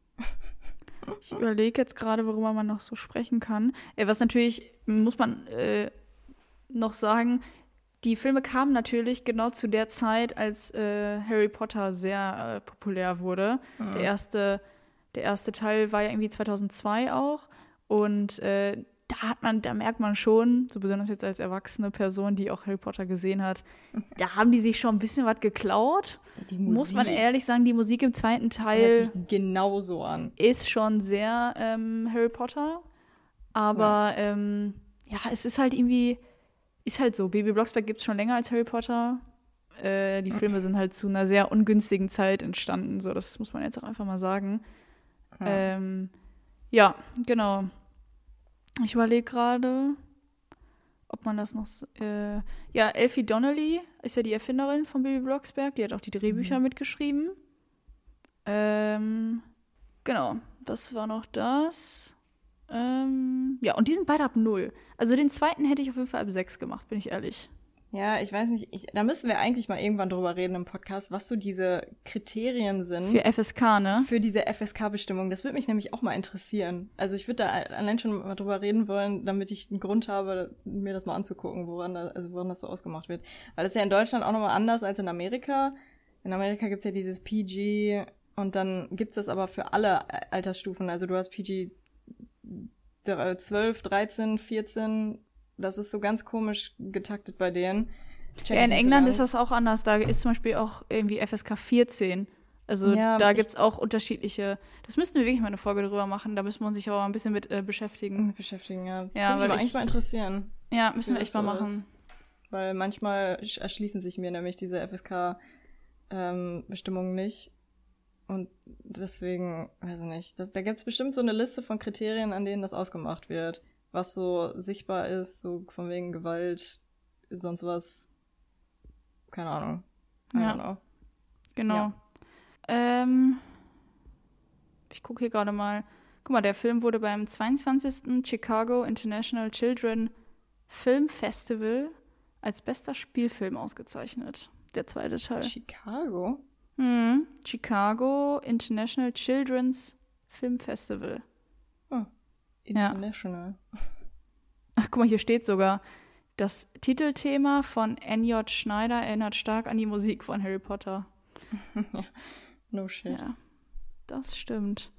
Speaker 1: Ich überlege jetzt gerade, worüber man noch so sprechen kann. Äh, was natürlich, muss man äh, noch sagen, die Filme kamen natürlich genau zu der Zeit, als äh, Harry Potter sehr äh, populär wurde. Mhm. Der erste Der erste Teil war ja irgendwie zweitausendzwei auch. Und äh, da hat man, da merkt man schon, so besonders jetzt als erwachsene Person, die auch Harry Potter gesehen hat, da haben die sich schon ein bisschen was geklaut.
Speaker 2: Die Musik.
Speaker 1: Muss man ehrlich sagen, die Musik im zweiten
Speaker 2: Hört
Speaker 1: Teil
Speaker 2: sich genauso an.
Speaker 1: ist schon sehr ähm, Harry Potter. Aber ja. Ähm, ja, es ist halt irgendwie, ist halt so. Baby Blocksberg gibt es schon länger als Harry Potter. Äh, die Filme sind halt zu einer sehr ungünstigen Zeit entstanden. So, das muss man jetzt auch einfach mal sagen. Ja, ähm, ja genau. Ich überlege gerade, ob man das noch. Äh, ja, Elfie Donnelly ist ja die Erfinderin von Baby Blocksberg. Die hat auch die Drehbücher mhm. mitgeschrieben. Ähm, genau, das war noch das. Ähm, ja, und die sind beide ab null. Also den zweiten hätte ich auf jeden Fall ab sechs gemacht, bin ich ehrlich.
Speaker 2: Ja, ich weiß nicht, ich, da müssen wir eigentlich mal irgendwann drüber reden im Podcast, was so diese Kriterien sind.
Speaker 1: Für F S K, ne?
Speaker 2: Für diese F S K-Bestimmung. Das würde mich nämlich auch mal interessieren. Also ich würde da allein schon mal drüber reden wollen, damit ich einen Grund habe, mir das mal anzugucken, woran, da, also woran das so ausgemacht wird. Weil das ist ja in Deutschland auch nochmal anders als in Amerika. In Amerika gibt's ja dieses P G und dann gibt's das aber für alle Altersstufen. Also du hast P G zwölf, dreizehn, vierzehn, das ist so ganz komisch getaktet bei denen.
Speaker 1: Ja, in England ist das auch anders. Da ist zum Beispiel auch irgendwie F S K vierzehn. Also
Speaker 2: ja,
Speaker 1: da gibt's auch unterschiedliche. Das müssten wir wirklich mal eine Folge drüber machen. Da müssen wir uns sich aber ein bisschen mit äh, beschäftigen.
Speaker 2: Beschäftigen, ja. Das
Speaker 1: ja,
Speaker 2: würde mich eigentlich mal interessieren.
Speaker 1: Ja, müssen wir echt mal machen. Ist.
Speaker 2: Weil manchmal erschließen sich mir nämlich diese F S K-Bestimmungen ähm, nicht. Und deswegen, weiß ich nicht, das, da gibt's bestimmt so eine Liste von Kriterien, an denen das ausgemacht wird. Was so sichtbar ist, so von wegen Gewalt, sonst was. Keine Ahnung. I
Speaker 1: ja,
Speaker 2: don't know.
Speaker 1: Genau. Ja. Ähm, ich gucke hier gerade mal. Guck mal, der Film wurde beim zweiundzwanzigsten Chicago International Children Film Festival als bester Spielfilm ausgezeichnet. Der zweite Teil.
Speaker 2: Chicago?
Speaker 1: Hm, Chicago International Children's Film Festival.
Speaker 2: Oh, international.
Speaker 1: Ja. Ach, guck mal, hier steht sogar, das Titelthema von N J Schneider erinnert stark an die Musik von Harry Potter.
Speaker 2: Ja, no shit.
Speaker 1: Ja, das stimmt.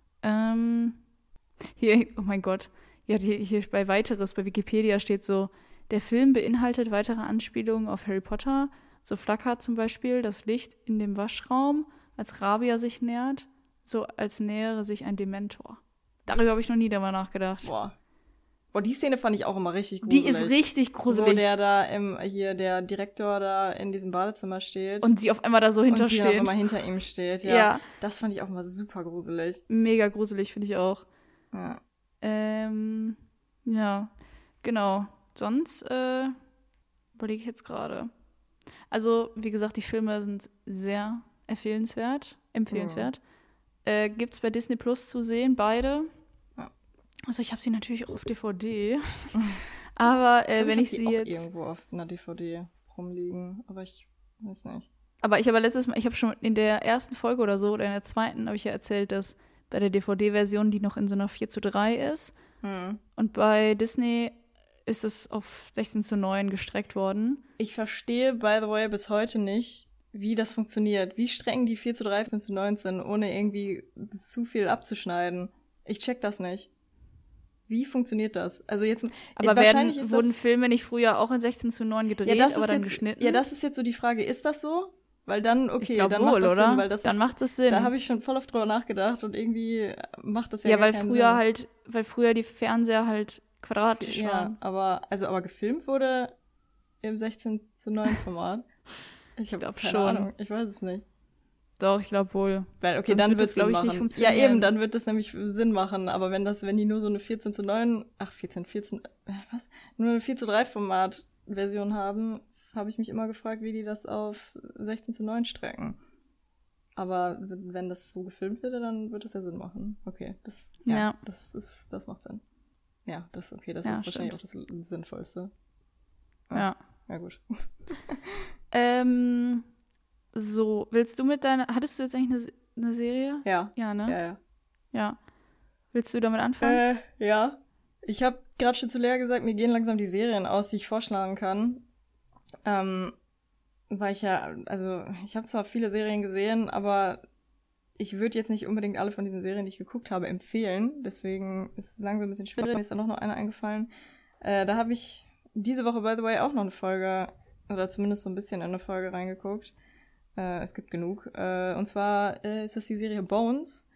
Speaker 1: Ähm, hier, oh mein Gott. Ja, hier, hier bei Weiteres, bei Wikipedia steht so, der Film beinhaltet weitere Anspielungen auf Harry Potter. So flackert zum Beispiel das Licht in dem Waschraum, als Rabia sich nähert, so als nähere sich ein Dementor. Darüber habe ich noch nie darüber nachgedacht.
Speaker 2: Boah. Boah, die Szene fand ich auch immer richtig gruselig.
Speaker 1: Die ist richtig gruselig.
Speaker 2: Wo der da im, hier, der Direktor da in diesem Badezimmer steht.
Speaker 1: Und sie auf einmal da so hintersteht.
Speaker 2: Und sie auf einmal hinter ihm steht, ja. ja. Das fand ich auch mal super gruselig.
Speaker 1: Mega gruselig, finde ich auch.
Speaker 2: Ja.
Speaker 1: Ähm, ja, genau. Sonst, äh, überlege ich jetzt gerade. Also, wie gesagt, die Filme sind sehr empfehlenswert. Empfehlenswert. Mhm. Äh, gibt's bei Disney Plus zu sehen, beide. Ja. Also, ich habe sie natürlich auch auf D V D. aber äh, ich wenn ich, ich sie
Speaker 2: auch
Speaker 1: jetzt
Speaker 2: irgendwo auf einer D V D rumliegen, aber ich weiß nicht.
Speaker 1: Aber ich habe letztes Mal, ich habe schon in der ersten Folge oder so, oder in der zweiten, habe ich ja erzählt, dass bei der D V D-Version die noch in so einer vier zu drei ist. Mhm. Und bei Disney ist es auf sechzehn zu neun gestreckt worden.
Speaker 2: Ich verstehe, by the way, bis heute nicht, wie das funktioniert. Wie strecken die vier zu drei, sechzehn zu neunzehn, ohne irgendwie zu viel abzuschneiden? Ich check das nicht. Wie funktioniert das? Also jetzt,
Speaker 1: aber wahrscheinlich werden, ist wurden das, Filme nicht früher auch in sechzehn zu neun gedreht,
Speaker 2: ja,
Speaker 1: aber dann
Speaker 2: jetzt,
Speaker 1: geschnitten?
Speaker 2: Ja, das ist jetzt so die Frage, ist das so? Weil dann, okay,
Speaker 1: ich glaub
Speaker 2: dann
Speaker 1: wohl,
Speaker 2: macht das
Speaker 1: oder?
Speaker 2: Sinn. Weil das
Speaker 1: dann
Speaker 2: ist,
Speaker 1: macht das Sinn.
Speaker 2: Da habe ich schon voll oft drüber nachgedacht und irgendwie macht das ja,
Speaker 1: ja
Speaker 2: gar
Speaker 1: weil
Speaker 2: keinen
Speaker 1: früher
Speaker 2: Sinn.
Speaker 1: halt, weil früher die Fernseher halt quadratisch
Speaker 2: ja,
Speaker 1: waren.
Speaker 2: aber, also, aber gefilmt wurde im sechzehn zu neun Format. Ich habe keine schon. Ahnung, ich weiß es nicht.
Speaker 1: Doch, ich glaube wohl.
Speaker 2: Weil, okay, Sonst dann wird es, glaube ich, nicht funktionieren. Ja, eben, dann wird das nämlich Sinn machen. Aber wenn das, wenn die nur so eine vierzehn zu neun, ach, vierzehn, vierzehn, was? Nur eine vier zu drei Format-Version haben, habe ich mich immer gefragt, wie die das auf sechzehn zu neun strecken. Aber wenn das so gefilmt wird, dann wird das ja Sinn machen. Okay, das, ja, ja. das ist, das macht Sinn. Ja, das, okay, das ja, ist wahrscheinlich stimmt. auch das Sinnvollste.
Speaker 1: Ja. Ja,
Speaker 2: ja gut.
Speaker 1: ähm, so, willst du mit deiner, hattest du jetzt eigentlich eine, eine Serie?
Speaker 2: Ja.
Speaker 1: Ja, ne?
Speaker 2: Ja, ja.
Speaker 1: Ja. Willst du damit anfangen?
Speaker 2: Äh, ja. Ich habe gerade schon zu Lea gesagt, mir gehen langsam die Serien aus, die ich vorschlagen kann. Ähm, weil ich ja, also ich habe zwar viele Serien gesehen, aber ich würde jetzt nicht unbedingt alle von diesen Serien, die ich geguckt habe, empfehlen. Deswegen ist es langsam ein bisschen schwierig. Mir ist da noch eine eingefallen. Äh, da habe ich diese Woche, by the way, auch noch eine Folge, oder zumindest so ein bisschen in eine Folge reingeguckt. Äh, es gibt genug. Äh, und zwar äh, ist das die Serie Bones.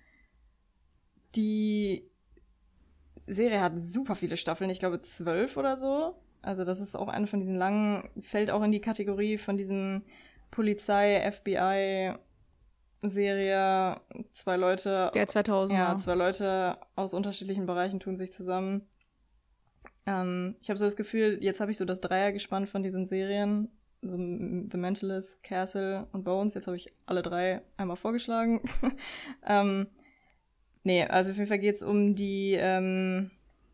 Speaker 2: Die Serie hat super viele Staffeln, ich glaube zwölf oder so. Also das ist auch eine von diesen langen, fällt auch in die Kategorie von diesem Polizei-F B I-Serie. Zwei Leute.
Speaker 1: Der zweitausender.
Speaker 2: Ja, zwei Leute aus unterschiedlichen Bereichen tun sich zusammen. Ähm, ich habe so das Gefühl, jetzt habe ich so das Dreiergespann von diesen Serien. So The Mentalist, Castle und Bones. Jetzt habe ich alle drei einmal vorgeschlagen. ähm, nee, also auf jeden Fall geht's um die, ähm,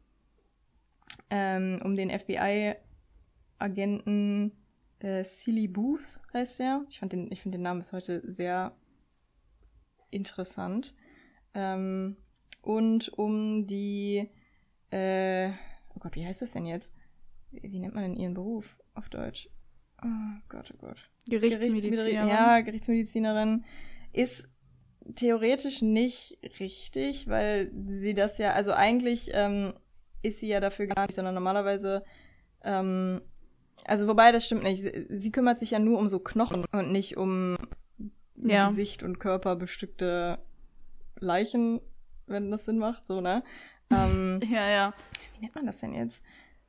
Speaker 2: ähm, um den F B I-Agenten äh, Seeley Booth heißt der. Ich fand den, ich finde den Namen bis heute sehr interessant. Ähm, und um die, äh, oh Gott, wie heißt das denn jetzt? Wie, wie nennt man denn ihren Beruf auf Deutsch? Oh Gott, oh Gott.
Speaker 1: Gerichtsmedizinerin.
Speaker 2: Ja, Gerichtsmedizinerin ist theoretisch nicht richtig, weil sie das ja, also eigentlich ähm, ist sie ja dafür gar nicht, sondern normalerweise, ähm, also wobei, das stimmt nicht. Sie, sie kümmert sich ja nur um so Knochen und nicht um
Speaker 1: ja.
Speaker 2: Gesicht und Körper bestückte Leichen, wenn das Sinn macht, so, ne? Ähm,
Speaker 1: ja, ja.
Speaker 2: Wie nennt man das denn jetzt?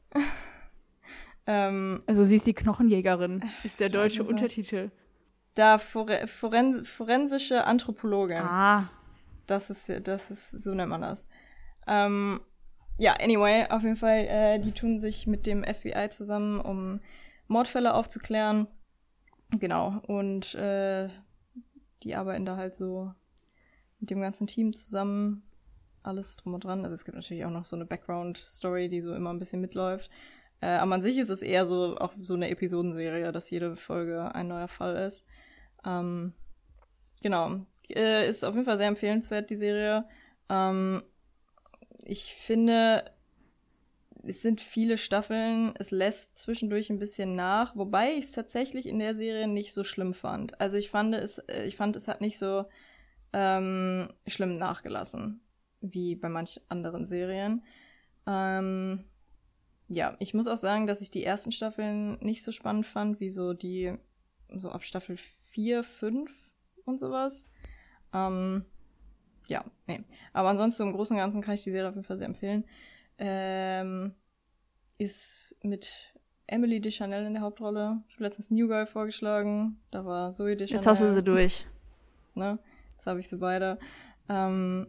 Speaker 2: ähm,
Speaker 1: also sie ist die Knochenjägerin, ist der deutsche
Speaker 2: Scheiße.
Speaker 1: Untertitel.
Speaker 2: Da Fore- Foren- forensische Anthropologin.
Speaker 1: Ah.
Speaker 2: Das ist, das ist, so nennt man das. Ähm, ja, anyway, auf jeden Fall, äh, die tun sich mit dem F B I zusammen, um Mordfälle aufzuklären. Genau, und äh, die arbeiten da halt so mit dem ganzen Team zusammen, alles drum und dran. Also es gibt natürlich auch noch so eine Background-Story, die so immer ein bisschen mitläuft. Äh, aber an sich ist es eher so auch so eine Episodenserie, dass jede Folge ein neuer Fall ist. Ähm, genau. Äh, ist auf jeden Fall sehr empfehlenswert, die Serie. Ähm, ich finde, es sind viele Staffeln, es lässt zwischendurch ein bisschen nach, wobei ich es tatsächlich in der Serie nicht so schlimm fand. Also ich fand es, ich fand, es hat nicht so ähm, schlimm nachgelassen, wie bei manch anderen Serien. Ähm, ja, ich muss auch sagen, dass ich die ersten Staffeln nicht so spannend fand, wie so die, so ab Staffel vier, fünf und sowas. Ähm, ja, nee. Aber ansonsten im Großen und Ganzen kann ich die Serie auf jeden Fall sehr empfehlen. Ähm, ist mit Emily Deschanel in der Hauptrolle. Ich habe letztens New Girl vorgeschlagen. Da war Zoe Deschanel.
Speaker 1: Jetzt hast du sie durch.
Speaker 2: Ne? Jetzt habe ich sie beide. Ähm,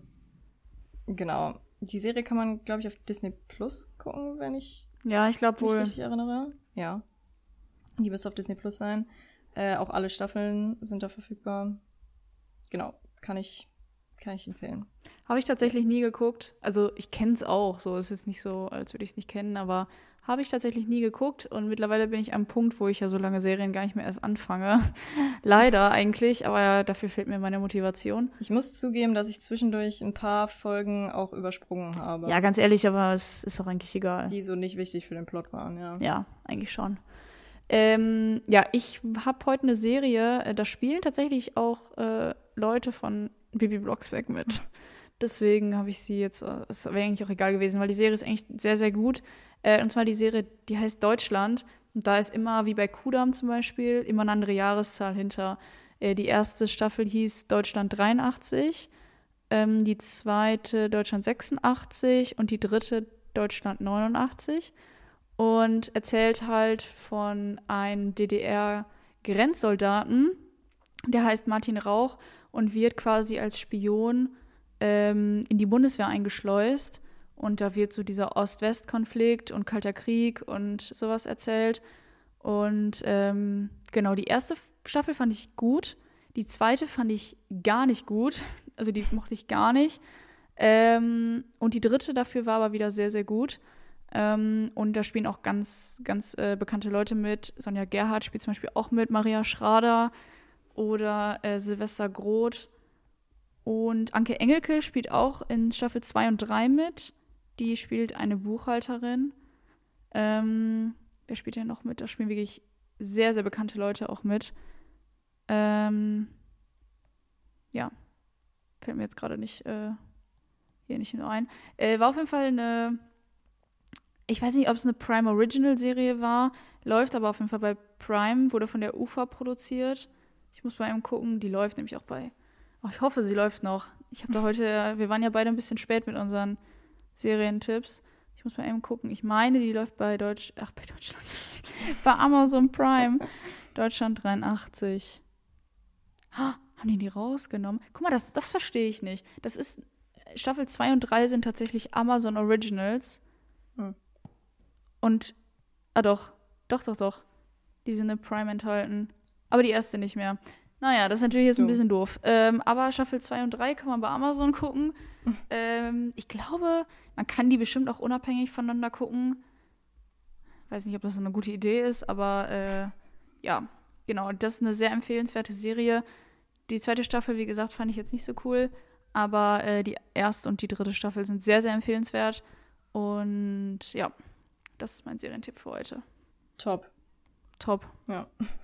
Speaker 2: genau. Die Serie kann man, glaube ich, auf Disney Plus gucken, wenn ich
Speaker 1: ja, ich glaube
Speaker 2: mich
Speaker 1: wohl.
Speaker 2: richtig erinnere. Ja. Die müsste auf Disney Plus sein. Äh, auch alle Staffeln sind da verfügbar. Genau. Kann ich, kann ich empfehlen.
Speaker 1: Habe ich tatsächlich
Speaker 2: Yes.
Speaker 1: nie geguckt. Also ich kenne es auch. So ist jetzt nicht so, als würde ich es nicht kennen, aber habe ich tatsächlich nie geguckt. Und mittlerweile bin ich am Punkt, wo ich ja so lange Serien gar nicht mehr erst anfange. Leider eigentlich, aber dafür fehlt mir meine Motivation.
Speaker 2: Ich muss zugeben, dass ich zwischendurch ein paar Folgen auch übersprungen habe.
Speaker 1: Ja, ganz ehrlich, aber es ist doch eigentlich egal.
Speaker 2: Die so nicht wichtig für den Plot waren, ja.
Speaker 1: Ja, eigentlich schon. Ähm, ja, ich habe heute eine Serie, äh, da spielen tatsächlich auch äh, Leute von Bibi Blocksberg mit. Deswegen habe ich sie jetzt, äh, es wäre eigentlich auch egal gewesen, weil die Serie ist eigentlich sehr, sehr gut. Äh, und zwar die Serie, die heißt Deutschland. Und da ist immer, wie bei Kudam zum Beispiel, immer eine andere Jahreszahl hinter. Äh, die erste Staffel hieß Deutschland dreiundachtzig, ähm, die zweite Deutschland sechsundachtzig und die dritte Deutschland neunundachtzig. Und erzählt halt von einem D D R-Grenzsoldaten, der heißt Martin Rauch und wird quasi als Spion ähm, in die Bundeswehr eingeschleust. Und da wird so dieser Ost-West-Konflikt und Kalter Krieg und sowas erzählt. Und ähm, genau, die erste Staffel fand ich gut. Die zweite fand ich gar nicht gut. Also die mochte ich gar nicht. Ähm, und die dritte dafür war aber wieder sehr, sehr gut. Ähm, und da spielen auch ganz, ganz äh, bekannte Leute mit. Sonja Gerhardt spielt zum Beispiel auch mit, Maria Schrader oder äh, Silvester Groth. Und Anke Engelke spielt auch in Staffel zwei und drei mit. Die spielt eine Buchhalterin. Ähm, wer spielt denn noch mit? Da spielen wirklich sehr, sehr bekannte Leute auch mit. Ähm, ja. Fällt mir jetzt gerade nicht, äh, hier nicht nur ein. Äh, war auf jeden Fall eine, ich weiß nicht, ob es eine Prime Original Serie war, läuft aber auf jeden Fall bei Prime, wurde von der U F A produziert. Ich muss mal eben gucken, die läuft nämlich auch bei, oh, ich hoffe, sie läuft noch. Ich habe da heute, wir waren ja beide ein bisschen spät mit unseren Serientipps. Ich muss mal eben gucken. Ich meine, die läuft bei Deutsch, ach, bei Deutschland, bei Amazon Prime. Deutschland dreiundachtzig. Ha, haben die die rausgenommen? Guck mal, das, das verstehe ich nicht. Das ist, Staffel zwei und drei sind tatsächlich Amazon Originals.
Speaker 2: Hm.
Speaker 1: Und, ah doch, doch, doch, doch. Die sind in Prime enthalten. Aber die erste nicht mehr. Naja, das ist natürlich jetzt ein bisschen doof. Ähm, aber Staffel zwei und drei kann man bei Amazon gucken. ähm, ich glaube, man kann die bestimmt auch unabhängig voneinander gucken. Weiß nicht, ob das eine gute Idee ist, aber äh, ja, genau. Das ist eine sehr empfehlenswerte Serie. Die zweite Staffel, wie gesagt, fand ich jetzt nicht so cool. Aber äh, die erste und die dritte Staffel sind sehr, sehr empfehlenswert. Und ja, das ist mein Serientipp für heute.
Speaker 2: Top.
Speaker 1: Top.
Speaker 2: Ja.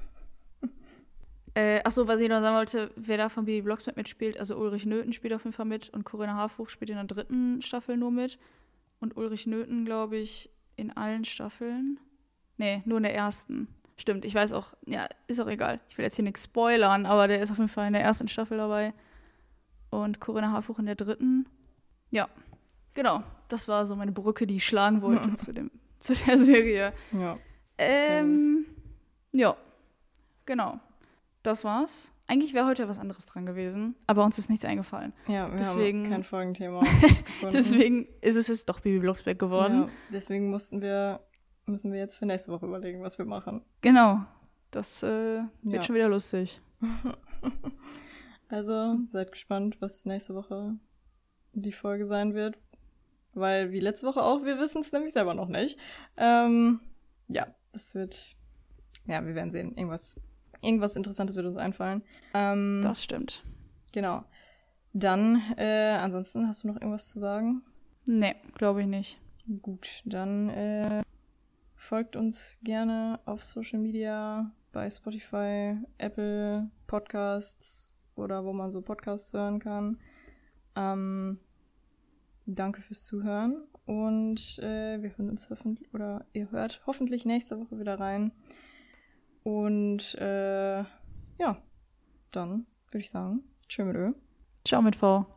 Speaker 1: Äh, achso, was ich noch sagen wollte, wer da von Bibi Blocksberg mitspielt, also Ulrich Nöthen spielt auf jeden Fall mit und Corinna Harfouch spielt in der dritten Staffel nur mit. Und Ulrich Nöthen, glaube ich, in allen Staffeln. Nee, nur in der ersten. Stimmt, ich weiß auch, ja, ist auch egal. Ich will jetzt hier nichts spoilern, aber der ist auf jeden Fall in der ersten Staffel dabei. Und Corinna Harfouch in der dritten. Ja, genau. Das war so meine Brücke, die ich schlagen wollte zu, dem, zu der Serie.
Speaker 2: Ja.
Speaker 1: Ähm, ja, genau. Das war's. Eigentlich wäre heute was anderes dran gewesen, aber uns ist nichts eingefallen.
Speaker 2: Ja, wir
Speaker 1: deswegen,
Speaker 2: haben kein Folgenthema gefunden.
Speaker 1: Deswegen ist es jetzt doch Bibi Blocksberg geworden.
Speaker 2: Ja, deswegen mussten wir, müssen wir jetzt für nächste Woche überlegen, was wir machen.
Speaker 1: Genau. Das äh, wird
Speaker 2: Ja.
Speaker 1: schon wieder lustig.
Speaker 2: Also, seid gespannt, was nächste Woche die Folge sein wird. Weil, wie letzte Woche auch, wir wissen es nämlich selber noch nicht. Ähm, ja, das wird, ja, wir werden sehen. Irgendwas Irgendwas Interessantes wird uns einfallen. Ähm,
Speaker 1: Das stimmt.
Speaker 2: Genau. Dann, äh, ansonsten, hast du noch irgendwas zu sagen?
Speaker 1: Nee, glaube ich nicht.
Speaker 2: Gut, dann äh, folgt uns gerne auf Social Media, bei Spotify, Apple Podcasts oder wo man so Podcasts hören kann. Ähm, danke fürs Zuhören und äh, wir hören uns hoffentlich, oder ihr hört hoffentlich nächste Woche wieder rein. Und äh, ja, dann würde ich sagen, tschö mit Ö.
Speaker 1: Ciao mit V.